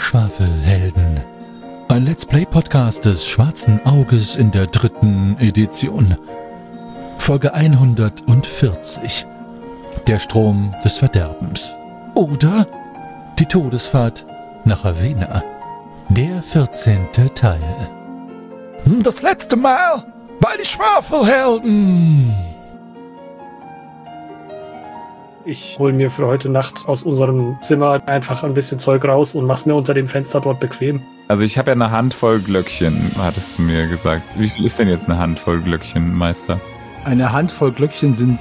Schwafelhelden. Ein Let's Play-Podcast des Schwarzen Auges in der 3. Edition. Folge 140. Der Strom des Verderbens. Oder die Todesfahrt nach Ravenna. Der 14. Teil. Das letzte Mal bei die Schwafelhelden. Ich hole mir für heute Nacht aus unserem Zimmer einfach ein bisschen Zeug raus und mach's mir unter dem Fenster dort bequem. Also ich habe ja eine Handvoll Glöckchen, hattest du mir gesagt. Wie viel ist denn jetzt eine Handvoll Glöckchen, Meister? Eine Handvoll Glöckchen sind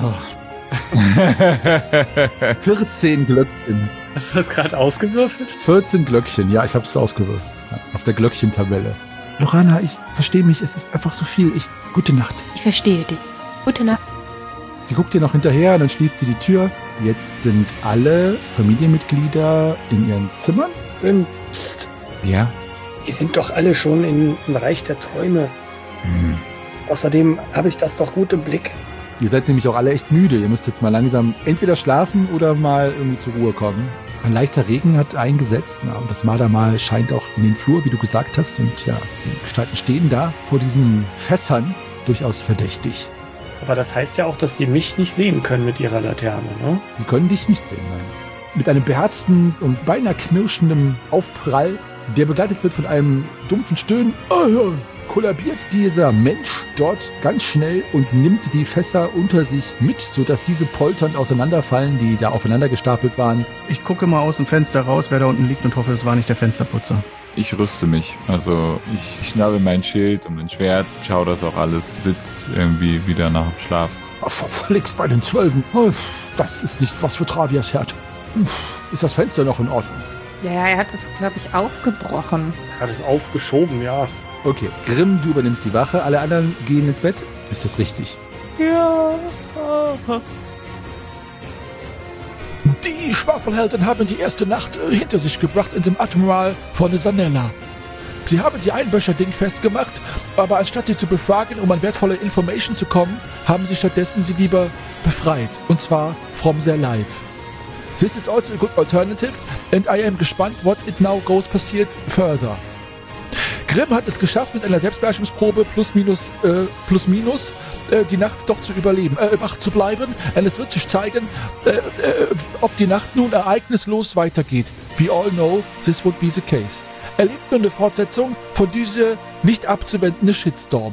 14 Glöckchen. Hast du das gerade ausgewürfelt? 14 Glöckchen, ja, ich habe es ausgewürfelt. Auf der Glöckchentabelle. Lorana, ich verstehe mich, es ist einfach so viel. Gute Nacht. Ich verstehe dich. Gute Nacht. Sie guckt dir noch hinterher und dann schließt sie die Tür. Jetzt sind alle Familienmitglieder in ihren Zimmern. Psst. Ja? Die sind doch alle schon im Reich der Träume. Außerdem habe ich das doch gut im Blick. Ihr seid nämlich auch alle echt müde. Ihr müsst jetzt mal langsam entweder schlafen oder mal irgendwie zur Ruhe kommen. Ein leichter Regen hat eingesetzt. Ja, und das Mardermal scheint auch in den Flur, wie du gesagt hast. Und ja, die Gestalten stehen da vor diesen Fässern. Durchaus verdächtig. Aber das heißt ja auch, dass die mich nicht sehen können mit ihrer Laterne, ne? Die können dich nicht sehen, nein. Mit einem beherzten und beinahe knirschenden Aufprall, der begleitet wird von einem dumpfen Stöhnen, kollabiert dieser Mensch dort ganz schnell und nimmt die Fässer unter sich mit, sodass diese polternd auseinanderfallen, die da aufeinander gestapelt waren. Ich gucke mal aus dem Fenster raus, wer da unten liegt und hoffe, es war nicht der Fensterputzer. Ich rüste mich. Also ich schnappe mein Schild und mein Schwert, schaue, dass auch alles sitzt irgendwie wieder nach dem Schlaf. Verflixt bei den 12. Das ist nicht was für Travias Herd. Ist das Fenster noch in Ordnung? Ja, er hat es, glaube ich, aufgebrochen. Hat es aufgeschoben, ja. Okay, Grimm, du übernimmst die Wache, alle anderen gehen ins Bett. Ist das richtig? Ja. Die Schwafelhelden haben die erste Nacht hinter sich gebracht in dem Admiral von Sanella. Sie haben die Einböscher dingfest gemacht, aber anstatt sie zu befragen, um an wertvolle Information zu kommen, haben sie stattdessen sie lieber befreit. Und zwar from their life. This is also a good alternative and I am gespannt what it now goes passiert further. Grimm hat es geschafft, mit einer Selbstbeherrschungsprobe plus minus die Nacht doch zu überleben, wach zu bleiben. Und es wird sich zeigen, ob die Nacht nun ereignislos weitergeht. We all know this would be the case. Erlebt nur eine Fortsetzung von dieser nicht abzuwendende Shitstorm.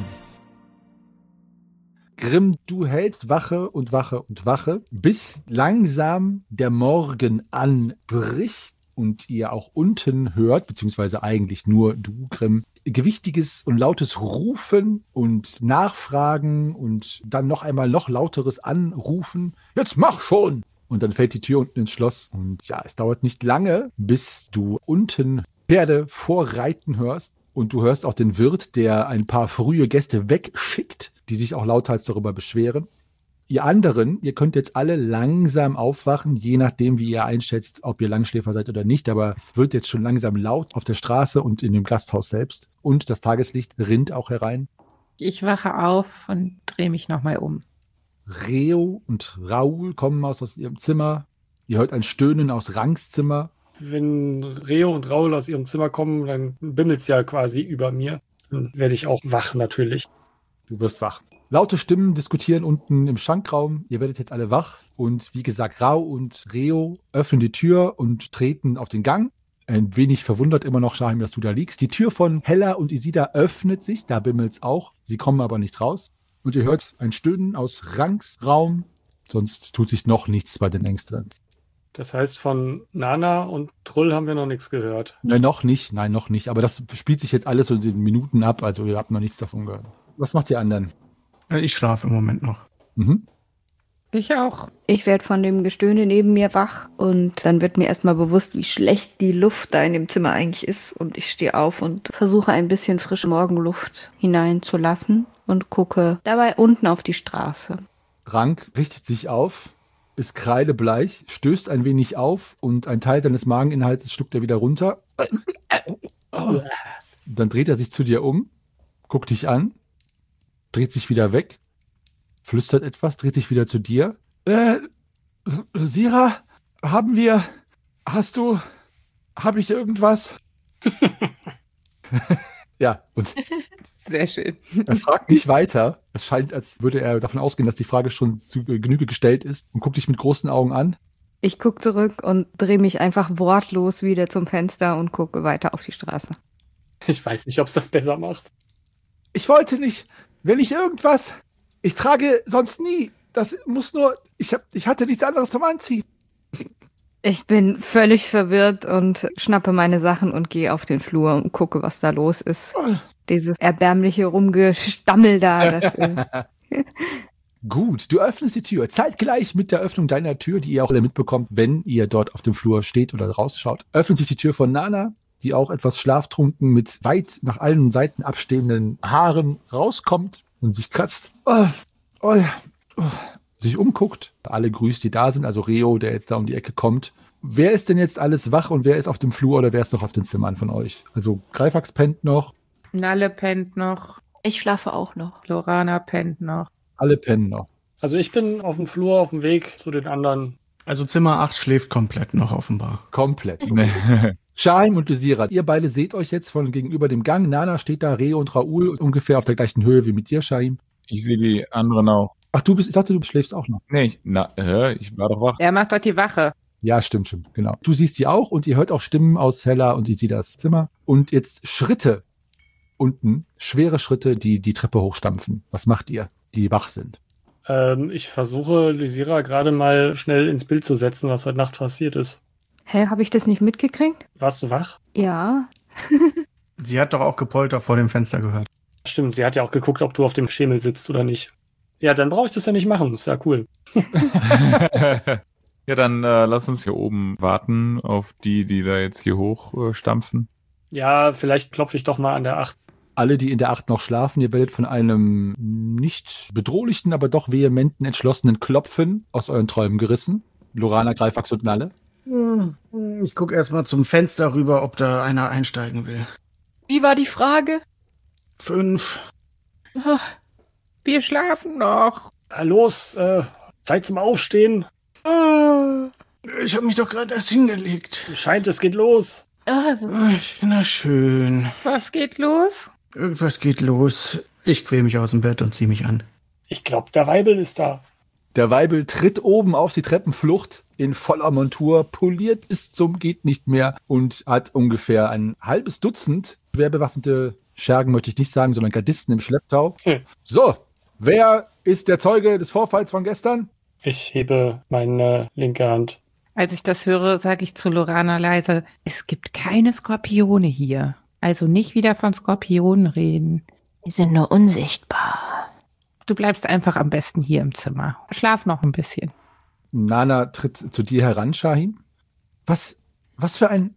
Grimm, du hältst Wache und Wache und Wache, bis langsam der Morgen anbricht. Und ihr auch unten hört, beziehungsweise eigentlich nur du, Grimm, gewichtiges und lautes Rufen und Nachfragen und dann noch einmal noch lauteres Anrufen. Jetzt mach schon! Und dann fällt die Tür unten ins Schloss. Und ja, es dauert nicht lange, bis du unten Pferde vorreiten hörst. Und du hörst auch den Wirt, der ein paar frühe Gäste wegschickt, die sich auch lauthals darüber beschweren. Ihr anderen, ihr könnt jetzt alle langsam aufwachen, je nachdem, wie ihr einschätzt, ob ihr Langschläfer seid oder nicht. Aber es wird jetzt schon langsam laut auf der Straße und in dem Gasthaus selbst. Und das Tageslicht rinnt auch herein. Ich wache auf und drehe mich nochmal um. Reo und Raoul kommen aus ihrem Zimmer. Ihr hört ein Stöhnen aus Ranks Zimmer. Wenn Reo und Raoul aus ihrem Zimmer kommen, dann bimmelt's ja quasi über mir. Dann werde ich auch wach natürlich. Du wirst wach. Laute Stimmen diskutieren unten im Schankraum. Ihr werdet jetzt alle wach. Und wie gesagt, Rao und Reo öffnen die Tür und treten auf den Gang. Ein wenig verwundert immer noch, Shahim, dass du da liegst. Die Tür von Hella und Isida öffnet sich. Da bimmelt's auch. Sie kommen aber nicht raus. Und ihr hört ein Stöhnen aus Ranks Raum. Sonst tut sich noch nichts bei den Ängsten. Das heißt, von Nana und Trull haben wir noch nichts gehört. Nein, noch nicht. Aber das spielt sich jetzt alles so in den Minuten ab. Also ihr habt noch nichts davon gehört. Was macht ihr anderen? Ich schlafe im Moment noch. Mhm. Ich auch. Ich werde von dem Gestöhne neben mir wach und dann wird mir erstmal bewusst, wie schlecht die Luft da in dem Zimmer eigentlich ist. Und ich stehe auf und versuche ein bisschen frische Morgenluft hineinzulassen und gucke dabei unten auf die Straße. Rank richtet sich auf, ist kreidebleich, stößt ein wenig auf und ein Teil deines Mageninhalts schluckt er wieder runter. Dann dreht er sich zu dir um, guckt dich an, dreht sich wieder weg, flüstert etwas, dreht sich wieder zu dir. Sira, hast du Habe ich irgendwas? Ja, und Sehr schön. er fragt nicht weiter. Es scheint, als würde er davon ausgehen, dass die Frage schon zu Genüge gestellt ist und guckt dich mit großen Augen an. Ich gucke zurück und drehe mich einfach wortlos wieder zum Fenster und gucke weiter auf die Straße. Ich weiß nicht, ob es das besser macht. Ich wollte nicht. Wenn ich irgendwas. Ich trage sonst nie. Das muss nur. Ich hatte nichts anderes zum Anziehen. Ich bin völlig verwirrt und schnappe meine Sachen und gehe auf den Flur und gucke, was da los ist. Dieses erbärmliche Rumgestammel da. Gut, du öffnest die Tür. Zeitgleich mit der Öffnung deiner Tür, die ihr auch alle mitbekommt, wenn ihr dort auf dem Flur steht oder rausschaut, öffnet sich die Tür von Nana, die auch etwas schlaftrunken mit weit nach allen Seiten abstehenden Haaren rauskommt und sich kratzt. Sich umguckt, alle grüßt, die da sind, also Reo, der jetzt da um die Ecke kommt. Wer ist denn jetzt alles wach und wer ist auf dem Flur oder wer ist noch auf den Zimmern von euch? Also Greifax pennt noch. Nalle pennt noch. Ich schlafe auch noch. Lorana pennt noch. Alle pennen noch. Also ich bin auf dem Flur, auf dem Weg zu den anderen. Also Zimmer 8 schläft komplett noch offenbar. Komplett. Shaim und Lysira, ihr beide seht euch jetzt von gegenüber dem Gang. Nana steht da, Reo und Raoul ungefähr auf der gleichen Höhe wie mit dir, Shaim. Ich sehe die anderen auch. Ach, ich dachte, du schläfst auch noch. Nee, ich war doch wach. Er macht dort die Wache. Ja, stimmt, genau. Du siehst die auch und ihr hört auch Stimmen aus Hella und Isidas Zimmer. Und jetzt Schritte unten, schwere Schritte, die die Treppe hochstampfen. Was macht ihr, die wach sind? Ich versuche, Lysira gerade mal schnell ins Bild zu setzen, was heute Nacht passiert ist. Hä, habe ich das nicht mitgekriegt? Warst du wach? Ja. Sie hat doch auch Gepolter vor dem Fenster gehört. Stimmt, sie hat ja auch geguckt, ob du auf dem Schemel sitzt oder nicht. Ja, dann brauche ich das ja nicht machen. Ist ja cool. Ja, dann lass uns hier oben warten auf die da jetzt hier hoch stampfen. Ja, vielleicht klopfe ich doch mal an der 8. Alle, die in der 8 noch schlafen, ihr werdet von einem nicht bedrohlichen, aber doch vehementen, entschlossenen Klopfen aus euren Träumen gerissen. Lorana, Greifax und Nalle. Ich gucke erstmal zum Fenster rüber, ob da einer einsteigen will. Wie war die Frage? 5. Wir schlafen noch. Na los, Zeit zum Aufstehen. Ich habe mich doch gerade erst hingelegt. Scheint, es geht los. Na schön. Was geht los? Irgendwas geht los. Ich quäl mich aus dem Bett und zieh mich an. Ich glaube, der Weibel ist da. Der Weibel tritt oben auf die Treppenflucht in voller Montur, poliert bis zum geht nicht mehr und hat ungefähr ein halbes Dutzend schwer bewaffnete Schergen, möchte ich nicht sagen, sondern Gardisten im Schlepptau. So, wer ist der Zeuge des Vorfalls von gestern? Ich hebe meine linke Hand. Als ich das höre, sage ich zu Lorana leise, es gibt keine Skorpione hier. Also nicht wieder von Skorpionen reden. Die sind nur unsichtbar. Du bleibst einfach am besten hier im Zimmer. Schlaf noch ein bisschen. Nana tritt zu dir heran, Shahin. Was für ein?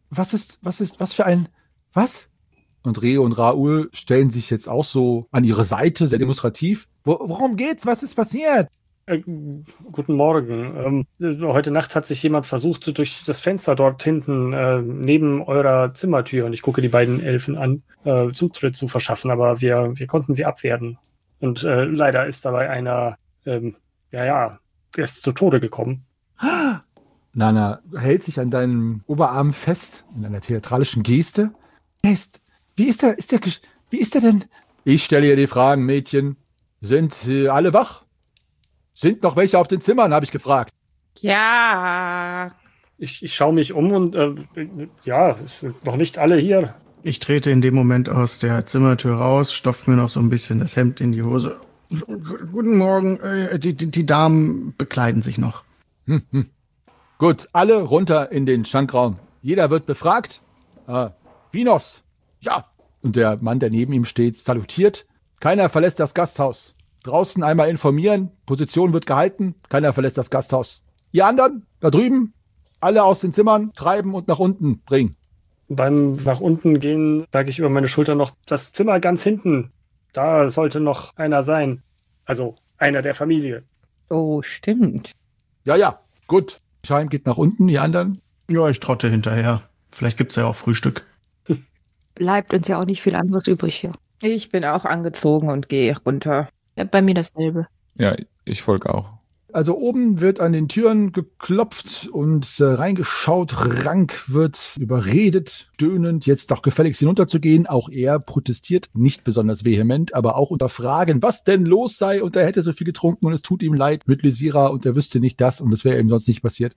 Und Reo und Raoul stellen sich jetzt auch so an ihre Seite, sehr demonstrativ. Worum geht's? Was ist passiert? Guten Morgen. Heute Nacht hat sich jemand versucht, durch das Fenster dort hinten neben eurer Zimmertür, und ich gucke die beiden Elfen an, Zutritt zu verschaffen, aber wir konnten sie abwehren. Und leider ist dabei einer, er ist zu Tode gekommen. Nana hält sich an deinem Oberarm fest, in einer theatralischen Geste. Wie ist er denn? Ich stelle ihr die Fragen, Mädchen. Sind alle wach? Sind noch welche auf den Zimmern, habe ich gefragt. Ja. Ich schaue mich um und es sind noch nicht alle hier. Ich trete in dem Moment aus der Zimmertür raus, stopfe mir noch so ein bisschen das Hemd in die Hose. Guten Morgen, die Damen bekleiden sich noch. Gut, alle runter in den Schankraum. Jeder wird befragt. Vinos. Ja. Und der Mann, der neben ihm steht, salutiert. Keiner verlässt das Gasthaus. Draußen einmal informieren. Position wird gehalten. Keiner verlässt das Gasthaus. Ihr anderen, da drüben, alle aus den Zimmern treiben und nach unten bringen. Beim nach unten gehen sage ich über meine Schulter noch, das Zimmer ganz hinten. Da sollte noch einer sein. Also einer der Familie. Oh, stimmt. Ja, gut. Scheim geht nach unten, die anderen. Ja, ich trotte hinterher. Vielleicht gibt's ja auch Frühstück. Bleibt uns ja auch nicht viel anderes übrig hier. Ich bin auch angezogen und gehe runter. Ja, bei mir dasselbe. Ja, ich folge auch. Also oben wird an den Türen geklopft und reingeschaut. Rank wird überredet, stöhnend, jetzt doch gefälligst hinunterzugehen. Auch er protestiert, nicht besonders vehement, aber auch unter Fragen, was denn los sei. Und er hätte so viel getrunken und es tut ihm leid mit Lysira und er wüsste nicht das und das wäre ihm sonst nicht passiert.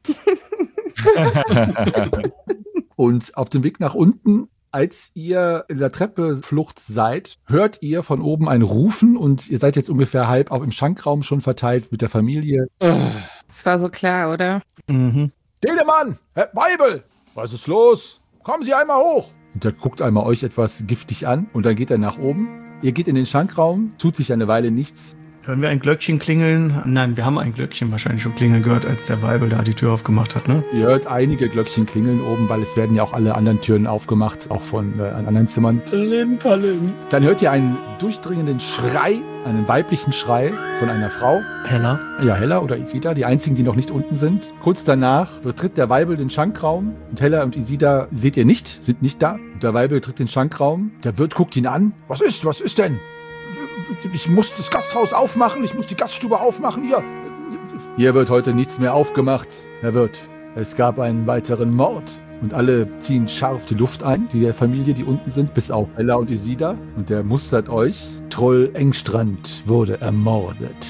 Und auf dem Weg nach unten, als ihr in der Treppeflucht seid, hört ihr von oben ein Rufen und ihr seid jetzt ungefähr halb auch im Schankraum schon verteilt mit der Familie. Das war so klar, oder? Mhm. Denemann, Herr Weibel, was ist los? Kommen Sie einmal hoch. Und er guckt einmal euch etwas giftig an und dann geht er nach oben. Ihr geht in den Schankraum, tut sich eine Weile nichts. Hören wir ein Glöckchen klingeln? Nein, wir haben ein Glöckchen wahrscheinlich schon klingeln gehört, als der Weibel da die Tür aufgemacht hat, ne? Ihr hört einige Glöckchen klingeln oben, weil es werden ja auch alle anderen Türen aufgemacht, auch von anderen Zimmern. Palim. Dann hört ihr einen durchdringenden Schrei, einen weiblichen Schrei von einer Frau. Hella. Ja, Hella oder Isida, die einzigen, die noch nicht unten sind. Kurz danach betritt der Weibel den Schankraum und Hella und Isida seht ihr nicht, sind nicht da. Und der Weibel betritt den Schankraum. Der Wirt guckt ihn an. Was ist denn? Ich muss das Gasthaus aufmachen, ich muss die Gaststube aufmachen, hier. Hier wird heute nichts mehr aufgemacht, Herr Wirt. Es gab einen weiteren Mord. Und alle ziehen scharf die Luft ein, die Familie, die unten sind, bis auf Hella und Isida. Und der mustert euch. Troll Engstrand wurde ermordet.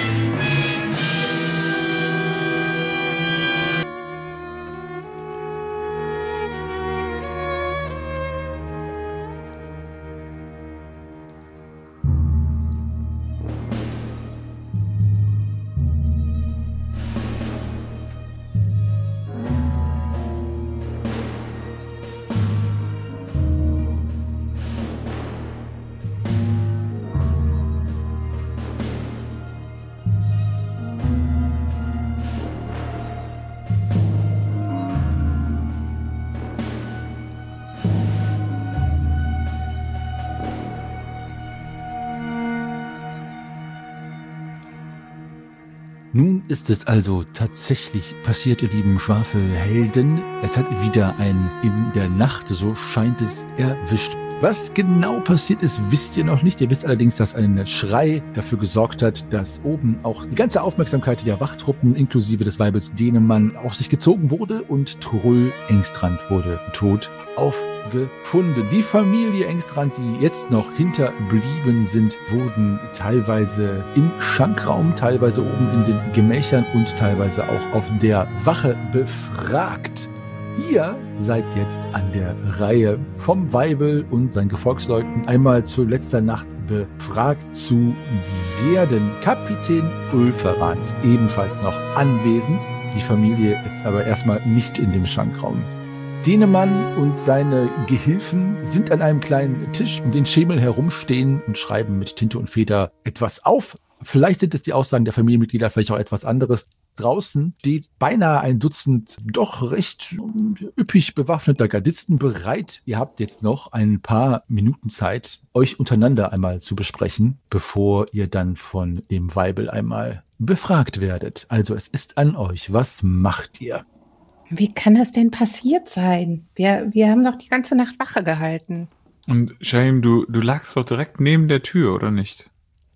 Nun ist es also tatsächlich passiert, ihr lieben Schwafelhelden. Es hat wieder ein in der Nacht, so scheint es, erwischt. Was genau passiert ist, wisst ihr noch nicht. Ihr wisst allerdings, dass ein Schrei dafür gesorgt hat, dass oben auch die ganze Aufmerksamkeit der Wachtruppen inklusive des Weibels Denemann auf sich gezogen wurde und Trull Engstrand wurde tot aufgefunden. Die Familie Engstrand, die jetzt noch hinterblieben sind, wurden teilweise im Schankraum, teilweise oben in den Gemächern und teilweise auch auf der Wache befragt. Ihr seid jetzt an der Reihe, vom Weibel und seinen Gefolgsleuten einmal zu letzter Nacht befragt zu werden. Kapitän Ulferan ist ebenfalls noch anwesend. Die Familie ist aber erstmal nicht in dem Schankraum. Denemann und seine Gehilfen sind an einem kleinen Tisch, um den Schemel herumstehen und schreiben mit Tinte und Feder etwas auf. Vielleicht sind es die Aussagen der Familienmitglieder, vielleicht auch etwas anderes. Draußen steht beinahe ein Dutzend doch recht üppig bewaffneter Gardisten bereit. Ihr habt jetzt noch ein paar Minuten Zeit, euch untereinander einmal zu besprechen, bevor ihr dann von dem Weibel einmal befragt werdet. Also es ist an euch. Was macht ihr? Wie kann das denn passiert sein? Wir haben doch die ganze Nacht Wache gehalten. Und Shaim, du lagst doch direkt neben der Tür, oder nicht?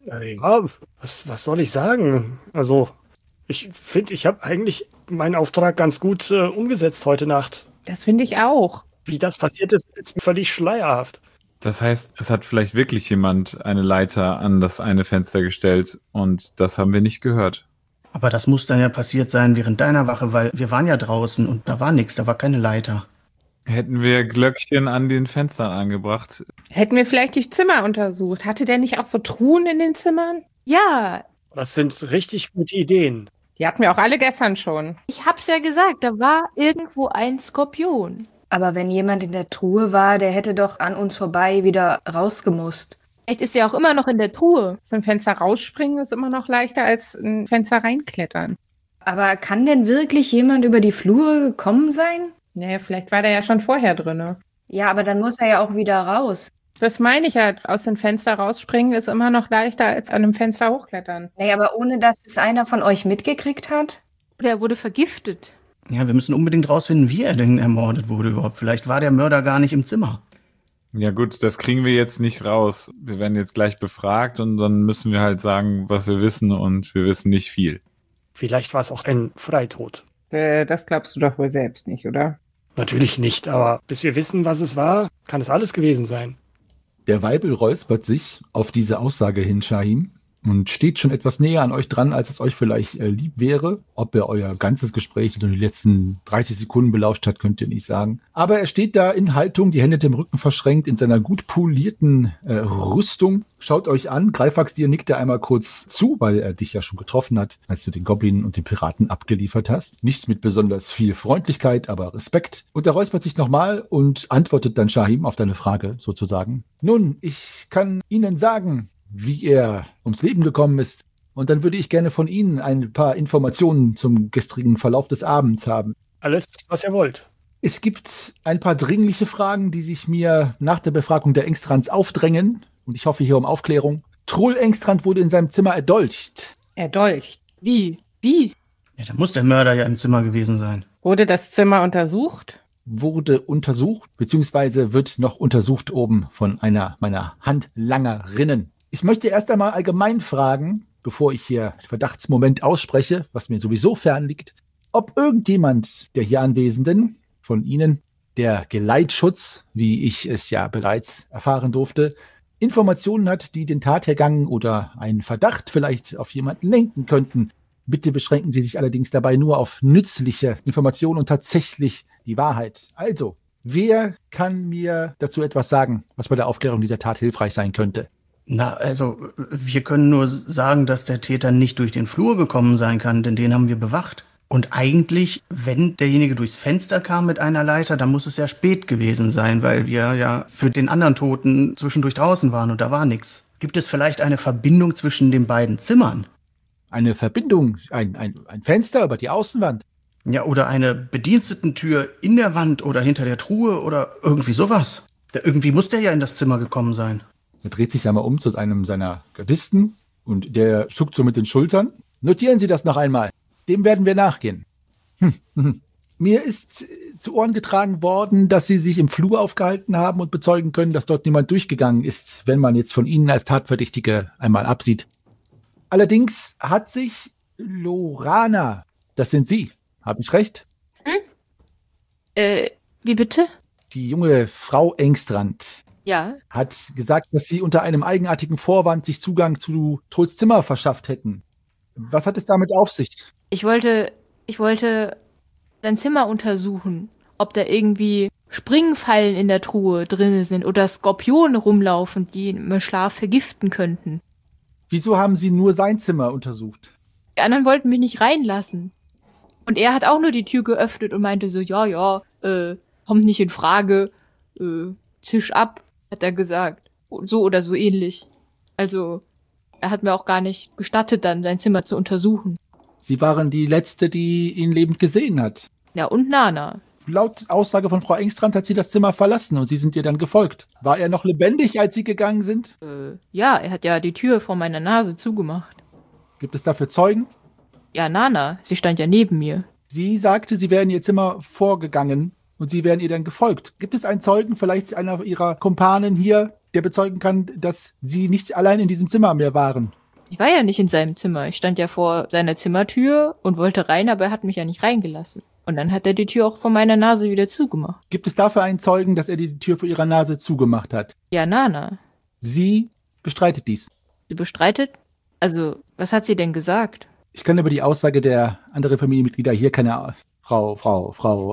Ja, was soll ich sagen? Also, ich finde, ich habe eigentlich meinen Auftrag ganz gut umgesetzt heute Nacht. Das finde ich auch. Wie das passiert ist mir völlig schleierhaft. Das heißt, es hat vielleicht wirklich jemand eine Leiter an das eine Fenster gestellt und das haben wir nicht gehört. Aber das muss dann ja passiert sein während deiner Wache, weil wir waren ja draußen und da war nichts, da war keine Leiter. Hätten wir Glöckchen an den Fenstern angebracht. Hätten wir vielleicht die Zimmer untersucht. Hatte der nicht auch so Truhen in den Zimmern? Ja, Das sind richtig gute Ideen. Die hatten wir auch alle gestern schon. ich hab's ja gesagt, da war irgendwo ein Skorpion. Aber wenn jemand in der Truhe war, der hätte doch an uns vorbei wieder rausgemusst. Vielleicht ist er auch immer noch in der Truhe. So ein Fenster rausspringen ist immer noch leichter als ein Fenster reinklettern. Aber kann denn wirklich jemand über die Flure gekommen sein? Naja, vielleicht war der ja schon vorher drin. Ja, aber dann muss er ja auch wieder raus. Das meine ich halt. Aus dem Fenster rausspringen ist immer noch leichter als an einem Fenster hochklettern. Naja, aber ohne dass es einer von euch mitgekriegt hat? Oder er wurde vergiftet. Ja, wir müssen unbedingt rausfinden, wie er denn ermordet wurde überhaupt. Vielleicht war der Mörder gar nicht im Zimmer. Ja gut, das kriegen wir jetzt nicht raus. Wir werden jetzt gleich befragt und dann müssen wir halt sagen, was wir wissen und wir wissen nicht viel. Vielleicht war es auch ein Freitod. Das glaubst du doch wohl selbst nicht, oder? Natürlich nicht, aber bis wir wissen, was es war, kann es alles gewesen sein. Der Weibel räuspert sich auf diese Aussage hin, Shahim, und steht schon etwas näher an euch dran, als es euch vielleicht lieb wäre. Ob er euer ganzes Gespräch oder die letzten 30 Sekunden belauscht hat, könnt ihr nicht sagen. Aber er steht da in Haltung, die Hände dem Rücken verschränkt, in seiner gut polierten Rüstung. Schaut euch an. Greifax, dir nickt er einmal kurz zu, weil er dich ja schon getroffen hat, als du den Goblin und den Piraten abgeliefert hast. Nicht mit besonders viel Freundlichkeit, aber Respekt. Und er räuspert sich nochmal und antwortet dann Shahim auf deine Frage sozusagen. Nun, ich kann Ihnen sagen, wie er ums Leben gekommen ist. Und dann würde ich gerne von Ihnen ein paar Informationen zum gestrigen Verlauf des Abends haben. Alles, was ihr wollt. Es gibt ein paar dringliche Fragen, die sich mir nach der Befragung der Engstrands aufdrängen. Und ich hoffe hier um Aufklärung. Trull Engstrand wurde in seinem Zimmer erdolcht. Erdolcht? Wie? Wie? Ja, da muss der Mörder ja im Zimmer gewesen sein. Wurde das Zimmer untersucht? Wurde untersucht, beziehungsweise wird noch untersucht oben von einer meiner Handlangerinnen. Ich möchte erst einmal allgemein fragen, bevor ich hier Verdachtsmoment ausspreche, was mir sowieso fernliegt, ob irgendjemand der hier Anwesenden von Ihnen, der Geleitschutz, wie ich es ja bereits erfahren durfte, Informationen hat, die den Tathergang oder einen Verdacht vielleicht auf jemanden lenken könnten. Bitte beschränken Sie sich allerdings dabei nur auf nützliche Informationen und tatsächlich die Wahrheit. Also, wer kann mir dazu etwas sagen, was bei der Aufklärung dieser Tat hilfreich sein könnte? Na, also, wir können nur sagen, dass der Täter nicht durch den Flur gekommen sein kann, denn den haben wir bewacht. Und eigentlich, wenn derjenige durchs Fenster kam mit einer Leiter, dann muss es ja spät gewesen sein, weil wir ja für den anderen Toten zwischendurch draußen waren und da war nichts. Gibt es vielleicht eine Verbindung zwischen den beiden Zimmern? Eine Verbindung, ein Fenster über die Außenwand? Ja, oder eine Bedienstetentür in der Wand oder hinter der Truhe oder irgendwie sowas. Irgendwie muss der ja in das Zimmer gekommen sein. Er dreht sich einmal um zu einem seiner Gardisten und der zuckt so mit den Schultern. Notieren Sie das noch einmal. Dem werden wir nachgehen. Mir ist zu Ohren getragen worden, dass Sie sich im Flur aufgehalten haben und bezeugen können, dass dort niemand durchgegangen ist, wenn man jetzt von Ihnen als Tatverdächtige einmal absieht. Allerdings hat sich Lorana, das sind Sie, habe ich recht? Wie bitte? Die junge Frau Engstrand Ja. hat gesagt, dass Sie unter einem eigenartigen Vorwand sich Zugang zu Trulls Zimmer verschafft hätten. Was hat es damit auf sich? Ich wollte sein Zimmer untersuchen, ob da irgendwie Springfallen in der Truhe drin sind oder Skorpione rumlaufen, die ihn im Schlaf vergiften könnten. Wieso haben Sie nur sein Zimmer untersucht? Die anderen wollten mich nicht reinlassen. Und er hat auch nur die Tür geöffnet und meinte so, ja, kommt nicht in Frage, Tisch ab, hat er gesagt. So oder so ähnlich. Also, er hat mir auch gar nicht gestattet, dann sein Zimmer zu untersuchen. Sie waren die Letzte, die ihn lebend gesehen hat. Ja, und Nana. Laut Aussage von Frau Engstrand hat sie das Zimmer verlassen und Sie sind ihr dann gefolgt. War er noch lebendig, als Sie gegangen sind? Ja, er hat ja die Tür vor meiner Nase zugemacht. Gibt es dafür Zeugen? Ja, Nana, sie stand ja neben mir. Sie sagte, Sie wären ihr Zimmer vorgegangen und Sie wären ihr dann gefolgt. Gibt es einen Zeugen, vielleicht einer Ihrer Kumpanen hier, der bezeugen kann, dass Sie nicht allein in diesem Zimmer mehr waren? Ich war ja nicht in seinem Zimmer. Ich stand ja vor seiner Zimmertür und wollte rein, aber er hat mich ja nicht reingelassen. Und dann hat er die Tür auch vor meiner Nase wieder zugemacht. Gibt es dafür einen Zeugen, dass er die Tür vor Ihrer Nase zugemacht hat? Ja, Nana. Sie bestreitet dies. Sie bestreitet? Also, was hat sie denn gesagt? Ich kann über die Aussage der anderen Familienmitglieder hier keine Frau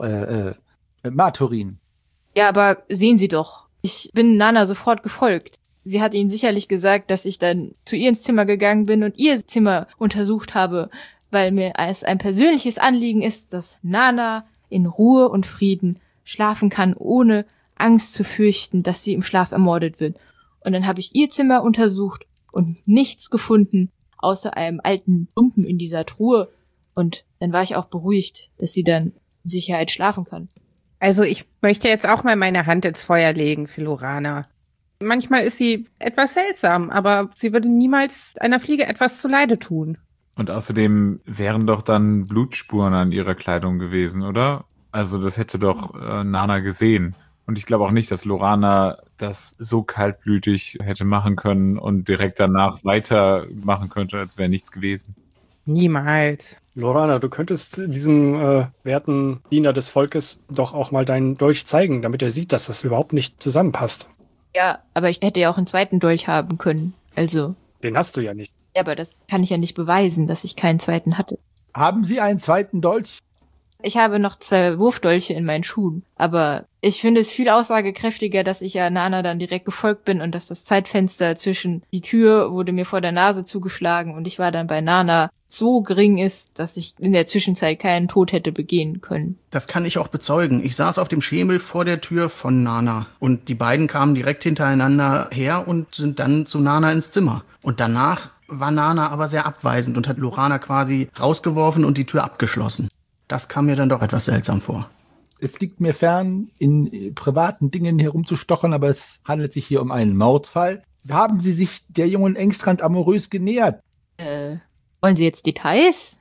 Maturin. Ja, aber sehen Sie doch. Ich bin Nana sofort gefolgt. Sie hat Ihnen sicherlich gesagt, dass ich dann zu ihr ins Zimmer gegangen bin und ihr Zimmer untersucht habe, weil mir es ein persönliches Anliegen ist, dass Nana in Ruhe und Frieden schlafen kann, ohne Angst zu fürchten, dass sie im Schlaf ermordet wird. Und dann habe ich ihr Zimmer untersucht und nichts gefunden, außer einem alten Lumpen in dieser Truhe. Und dann war ich auch beruhigt, dass sie dann in Sicherheit schlafen kann. Also ich möchte jetzt auch mal meine Hand ins Feuer legen für Lorana. Manchmal ist sie etwas seltsam, aber sie würde niemals einer Fliege etwas zuleide tun. Und außerdem wären doch dann Blutspuren an ihrer Kleidung gewesen, oder? Also das hätte doch Nana gesehen. Und ich glaube auch nicht, dass Lorana das so kaltblütig hätte machen können und direkt danach weitermachen könnte, als wäre nichts gewesen. Niemals. Lorana, du könntest diesem werten Diener des Volkes doch auch mal deinen Dolch zeigen, damit er sieht, dass das überhaupt nicht zusammenpasst. Ja, aber ich hätte ja auch einen zweiten Dolch haben können. Also. Den hast du ja nicht. Ja, aber das kann ich ja nicht beweisen, dass ich keinen zweiten hatte. Haben Sie einen zweiten Dolch? Ich habe noch 2 Wurfdolche in meinen Schuhen, aber ich finde es viel aussagekräftiger, dass ich ja Nana dann direkt gefolgt bin und dass das Zeitfenster zwischen die Tür wurde mir vor der Nase zugeschlagen und ich war dann bei Nana so gering ist, dass ich in der Zwischenzeit keinen Tod hätte begehen können. Das kann ich auch bezeugen. Ich saß auf dem Schemel vor der Tür von Nana und die beiden kamen direkt hintereinander her und sind dann zu Nana ins Zimmer. Und danach war Nana aber sehr abweisend und hat Lorana quasi rausgeworfen und die Tür abgeschlossen. Das kam mir dann doch etwas seltsam vor. Es liegt mir fern, in privaten Dingen herumzustochern, aber es handelt sich hier um einen Mordfall. Haben Sie sich der jungen Engstrand amorös genähert? Wollen Sie jetzt Details?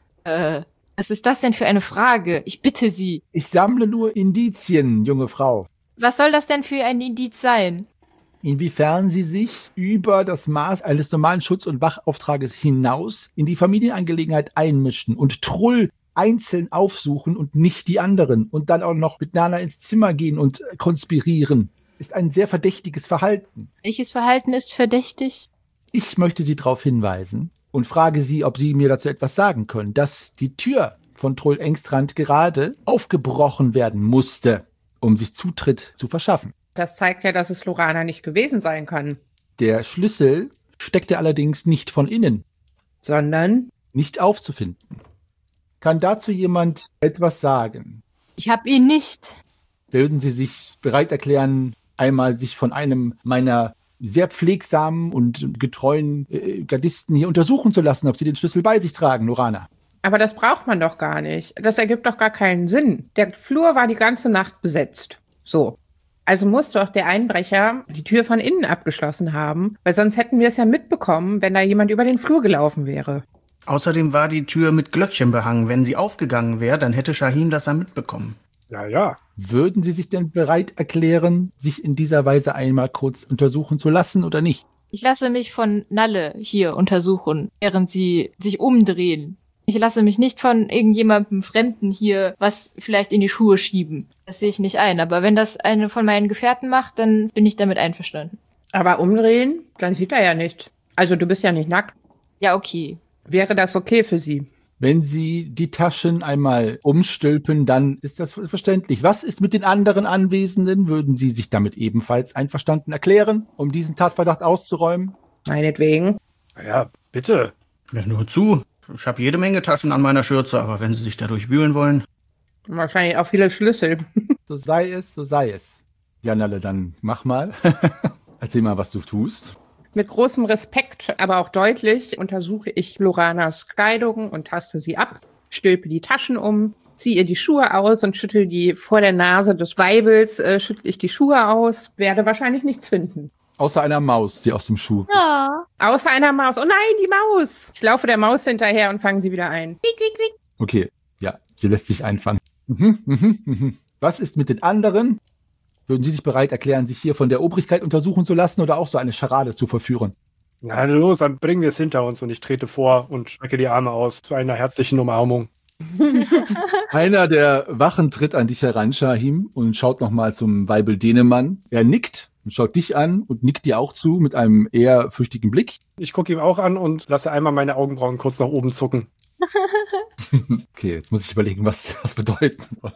Was ist das denn für eine Frage? Ich bitte Sie. Ich sammle nur Indizien, junge Frau. Was soll das denn für ein Indiz sein? Inwiefern Sie sich über das Maß eines normalen Schutz- und Wachauftrages hinaus in die Familienangelegenheit einmischen und Trull einzeln aufsuchen und nicht die anderen und dann auch noch mit Nana ins Zimmer gehen und konspirieren, ist ein sehr verdächtiges Verhalten. Welches Verhalten ist verdächtig? Ich möchte Sie darauf hinweisen und frage Sie, ob Sie mir dazu etwas sagen können, dass die Tür von Trull Engstrand gerade aufgebrochen werden musste, um sich Zutritt zu verschaffen. Das zeigt ja, dass es Lorana nicht gewesen sein kann. Der Schlüssel steckte allerdings nicht von innen, Sondern? nicht aufzufinden. Kann dazu jemand etwas sagen? Ich habe ihn nicht. Würden Sie sich bereit erklären, einmal sich von einem meiner sehr pflegsamen und getreuen Gardisten hier untersuchen zu lassen, ob Sie den Schlüssel bei sich tragen, Lorana? Aber das braucht man doch gar nicht. Das ergibt doch gar keinen Sinn. Der Flur war die ganze Nacht besetzt. So. Also muss doch der Einbrecher die Tür von innen abgeschlossen haben, weil sonst hätten wir es ja mitbekommen, wenn da jemand über den Flur gelaufen wäre. Außerdem war die Tür mit Glöckchen behangen. Wenn sie aufgegangen wäre, dann hätte Shahim das dann mitbekommen. Ja. Würden Sie sich denn bereit erklären, sich in dieser Weise einmal kurz untersuchen zu lassen oder nicht? Ich lasse mich von Nalle hier untersuchen, während sie sich umdrehen. Ich lasse mich nicht von irgendjemandem Fremden hier was vielleicht in die Schuhe schieben. Das sehe ich nicht ein. Aber wenn das eine von meinen Gefährten macht, dann bin ich damit einverstanden. Aber umdrehen, dann sieht er ja nicht. Also du bist ja nicht nackt. Ja, okay. Wäre das okay für Sie? Wenn Sie die Taschen einmal umstülpen, dann ist das verständlich. Was ist mit den anderen Anwesenden? Würden Sie sich damit ebenfalls einverstanden erklären, um diesen Tatverdacht auszuräumen? Meinetwegen. Ja, bitte. Ja, nur zu. Ich habe jede Menge Taschen an meiner Schürze, aber wenn Sie sich dadurch wühlen wollen. Wahrscheinlich auch viele Schlüssel. So sei es, so sei es. Ja, Nalle, dann mach mal. Erzähl mal, was du tust. Mit großem Respekt, aber auch deutlich, untersuche ich Loranas Kleidung und taste sie ab, stülpe die Taschen um, ziehe ihr die Schuhe aus und schüttel die vor der Nase des Weibels, schüttel ich die Schuhe aus, werde wahrscheinlich nichts finden. Außer einer Maus, die aus dem Schuh. Ja. Außer einer Maus. Oh nein, die Maus! Ich laufe der Maus hinterher und fange sie wieder ein. Quiek, quiek, quiek. Okay, ja, sie lässt sich einfangen. Was ist mit den anderen? Würden Sie sich bereit erklären, sich hier von der Obrigkeit untersuchen zu lassen oder auch so eine Scharade zu verführen? Na los, dann bringen wir es hinter uns und ich trete vor und strecke die Arme aus zu einer herzlichen Umarmung. Einer der Wachen tritt an dich heran, Shahim, und schaut nochmal zum Weibel Denemann. Er nickt und schaut dich an und nickt dir auch zu mit einem eher flüchtigen Blick. Ich gucke ihm auch an und lasse einmal meine Augenbrauen kurz nach oben zucken. Okay, jetzt muss ich überlegen, was das bedeuten soll.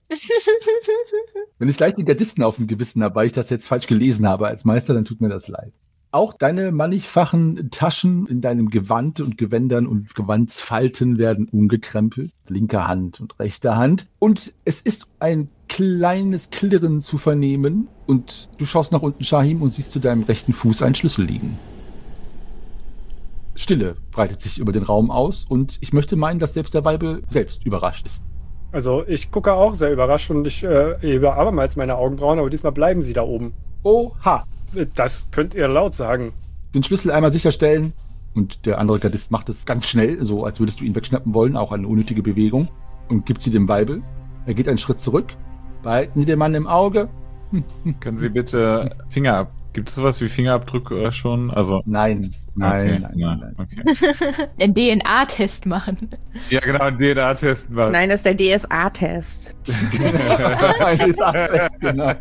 Wenn ich gleich den Gardisten auf dem Gewissen habe, weil ich das jetzt falsch gelesen habe als Meister, dann tut mir das leid. Auch deine mannigfachen Taschen in deinem Gewand und Gewändern und Gewandsfalten werden umgekrempelt. Linke Hand und rechte Hand. Und es ist ein kleines Klirren zu vernehmen. Und du schaust nach unten, Shahim, und siehst zu deinem rechten Fuß einen Schlüssel liegen. Stille breitet sich über den Raum aus. Und ich möchte meinen, dass selbst der Weibel selbst überrascht ist. Also ich gucke auch sehr überrascht und ich hebe abermals meine Augenbrauen, aber diesmal bleiben sie da oben. Oha! Das könnt ihr laut sagen. Den Schlüssel einmal sicherstellen. Und der andere Gardist macht es ganz schnell, so als würdest du ihn wegschnappen wollen, auch eine unnötige Bewegung. Und gibt sie dem Weibel. Er geht einen Schritt zurück. Behalten Sie den Mann im Auge. Können Sie bitte Finger Gibt es sowas wie Fingerabdrücke schon? Also, Nein. Okay. Den DNA-Test machen. Ja, genau, einen DNA-Test. Nein, das ist der DSA-Test. Genau.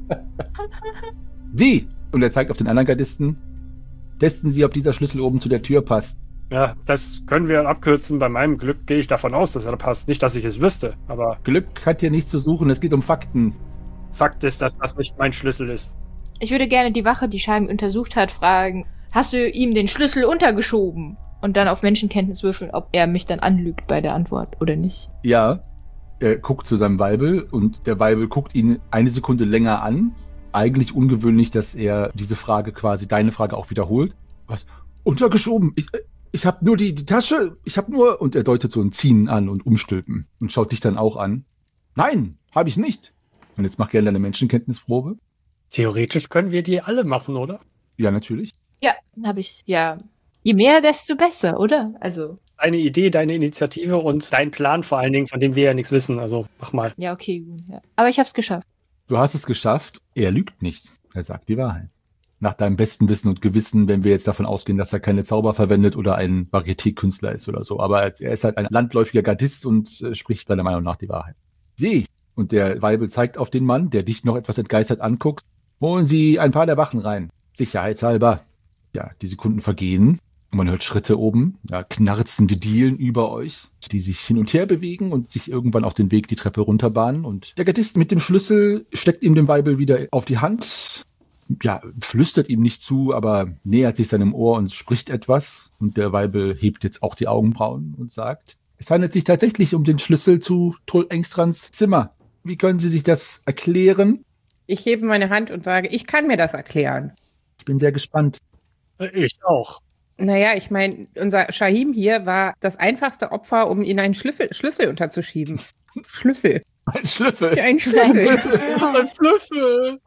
Sie, und er zeigt auf den anderen Gardisten, testen Sie, ob dieser Schlüssel oben zu der Tür passt. Ja, das können wir abkürzen. Bei meinem Glück gehe ich davon aus, dass er passt. Nicht, dass ich es wüsste, aber Glück hat hier nichts zu suchen, es geht um Fakten. Fakt ist, dass das nicht mein Schlüssel ist. Ich würde gerne die Wache, die Scheiben untersucht hat, fragen, hast du ihm den Schlüssel untergeschoben? Und dann auf Menschenkenntnis würfeln, ob er mich dann anlügt bei der Antwort oder nicht. Ja, er guckt zu seinem Weibel und der Weibel guckt ihn eine Sekunde länger an. Eigentlich ungewöhnlich, dass er diese Frage quasi, deine Frage auch wiederholt. Was? Untergeschoben? Ich habe nur die Tasche, und er deutet so ein Ziehen an und Umstülpen und schaut dich dann auch an. Nein, habe ich nicht. Und jetzt mach gerne eine Menschenkenntnisprobe. Theoretisch können wir die alle machen, oder? Ja, natürlich. Ja, habe ich. Ja. Je mehr, desto besser, oder? Also. Deine Idee, deine Initiative und dein Plan vor allen Dingen, von dem wir ja nichts wissen. Also mach mal. Ja, okay, gut. Ja. Aber ich habe es geschafft. Du hast es geschafft. Er lügt nicht. Er sagt die Wahrheit. Nach deinem besten Wissen und Gewissen, wenn wir jetzt davon ausgehen, dass er keine Zauber verwendet oder ein Varieté-Künstler ist oder so. Aber er ist halt ein landläufiger Gardist und spricht seiner Meinung nach die Wahrheit. Sie, und der Weibel zeigt auf den Mann, der dich noch etwas entgeistert anguckt, holen Sie ein paar der Wachen rein. Sicherheitshalber. Ja, die Sekunden vergehen. Und man hört Schritte oben, ja, knarzende Dielen über euch, die sich hin und her bewegen und sich irgendwann auf den Weg die Treppe runterbahnen. Und der Gardist mit dem Schlüssel steckt ihm den Weibel wieder auf die Hand. Ja, flüstert ihm nicht zu, aber nähert sich seinem Ohr und spricht etwas. Und der Weibel hebt jetzt auch die Augenbrauen und sagt, es handelt sich tatsächlich um den Schlüssel zu Trull Engstrands Zimmer. Wie können Sie sich das erklären? Ich hebe meine Hand und sage, ich kann mir das erklären. Ich bin sehr gespannt. Ich auch. Naja, ich meine, unser Shahim hier war das einfachste Opfer, um ihn einen Schlüssel unterzuschieben. Schlüssel. Ein Schlüssel. Ein Schlüssel. Das ist ein Schlüssel.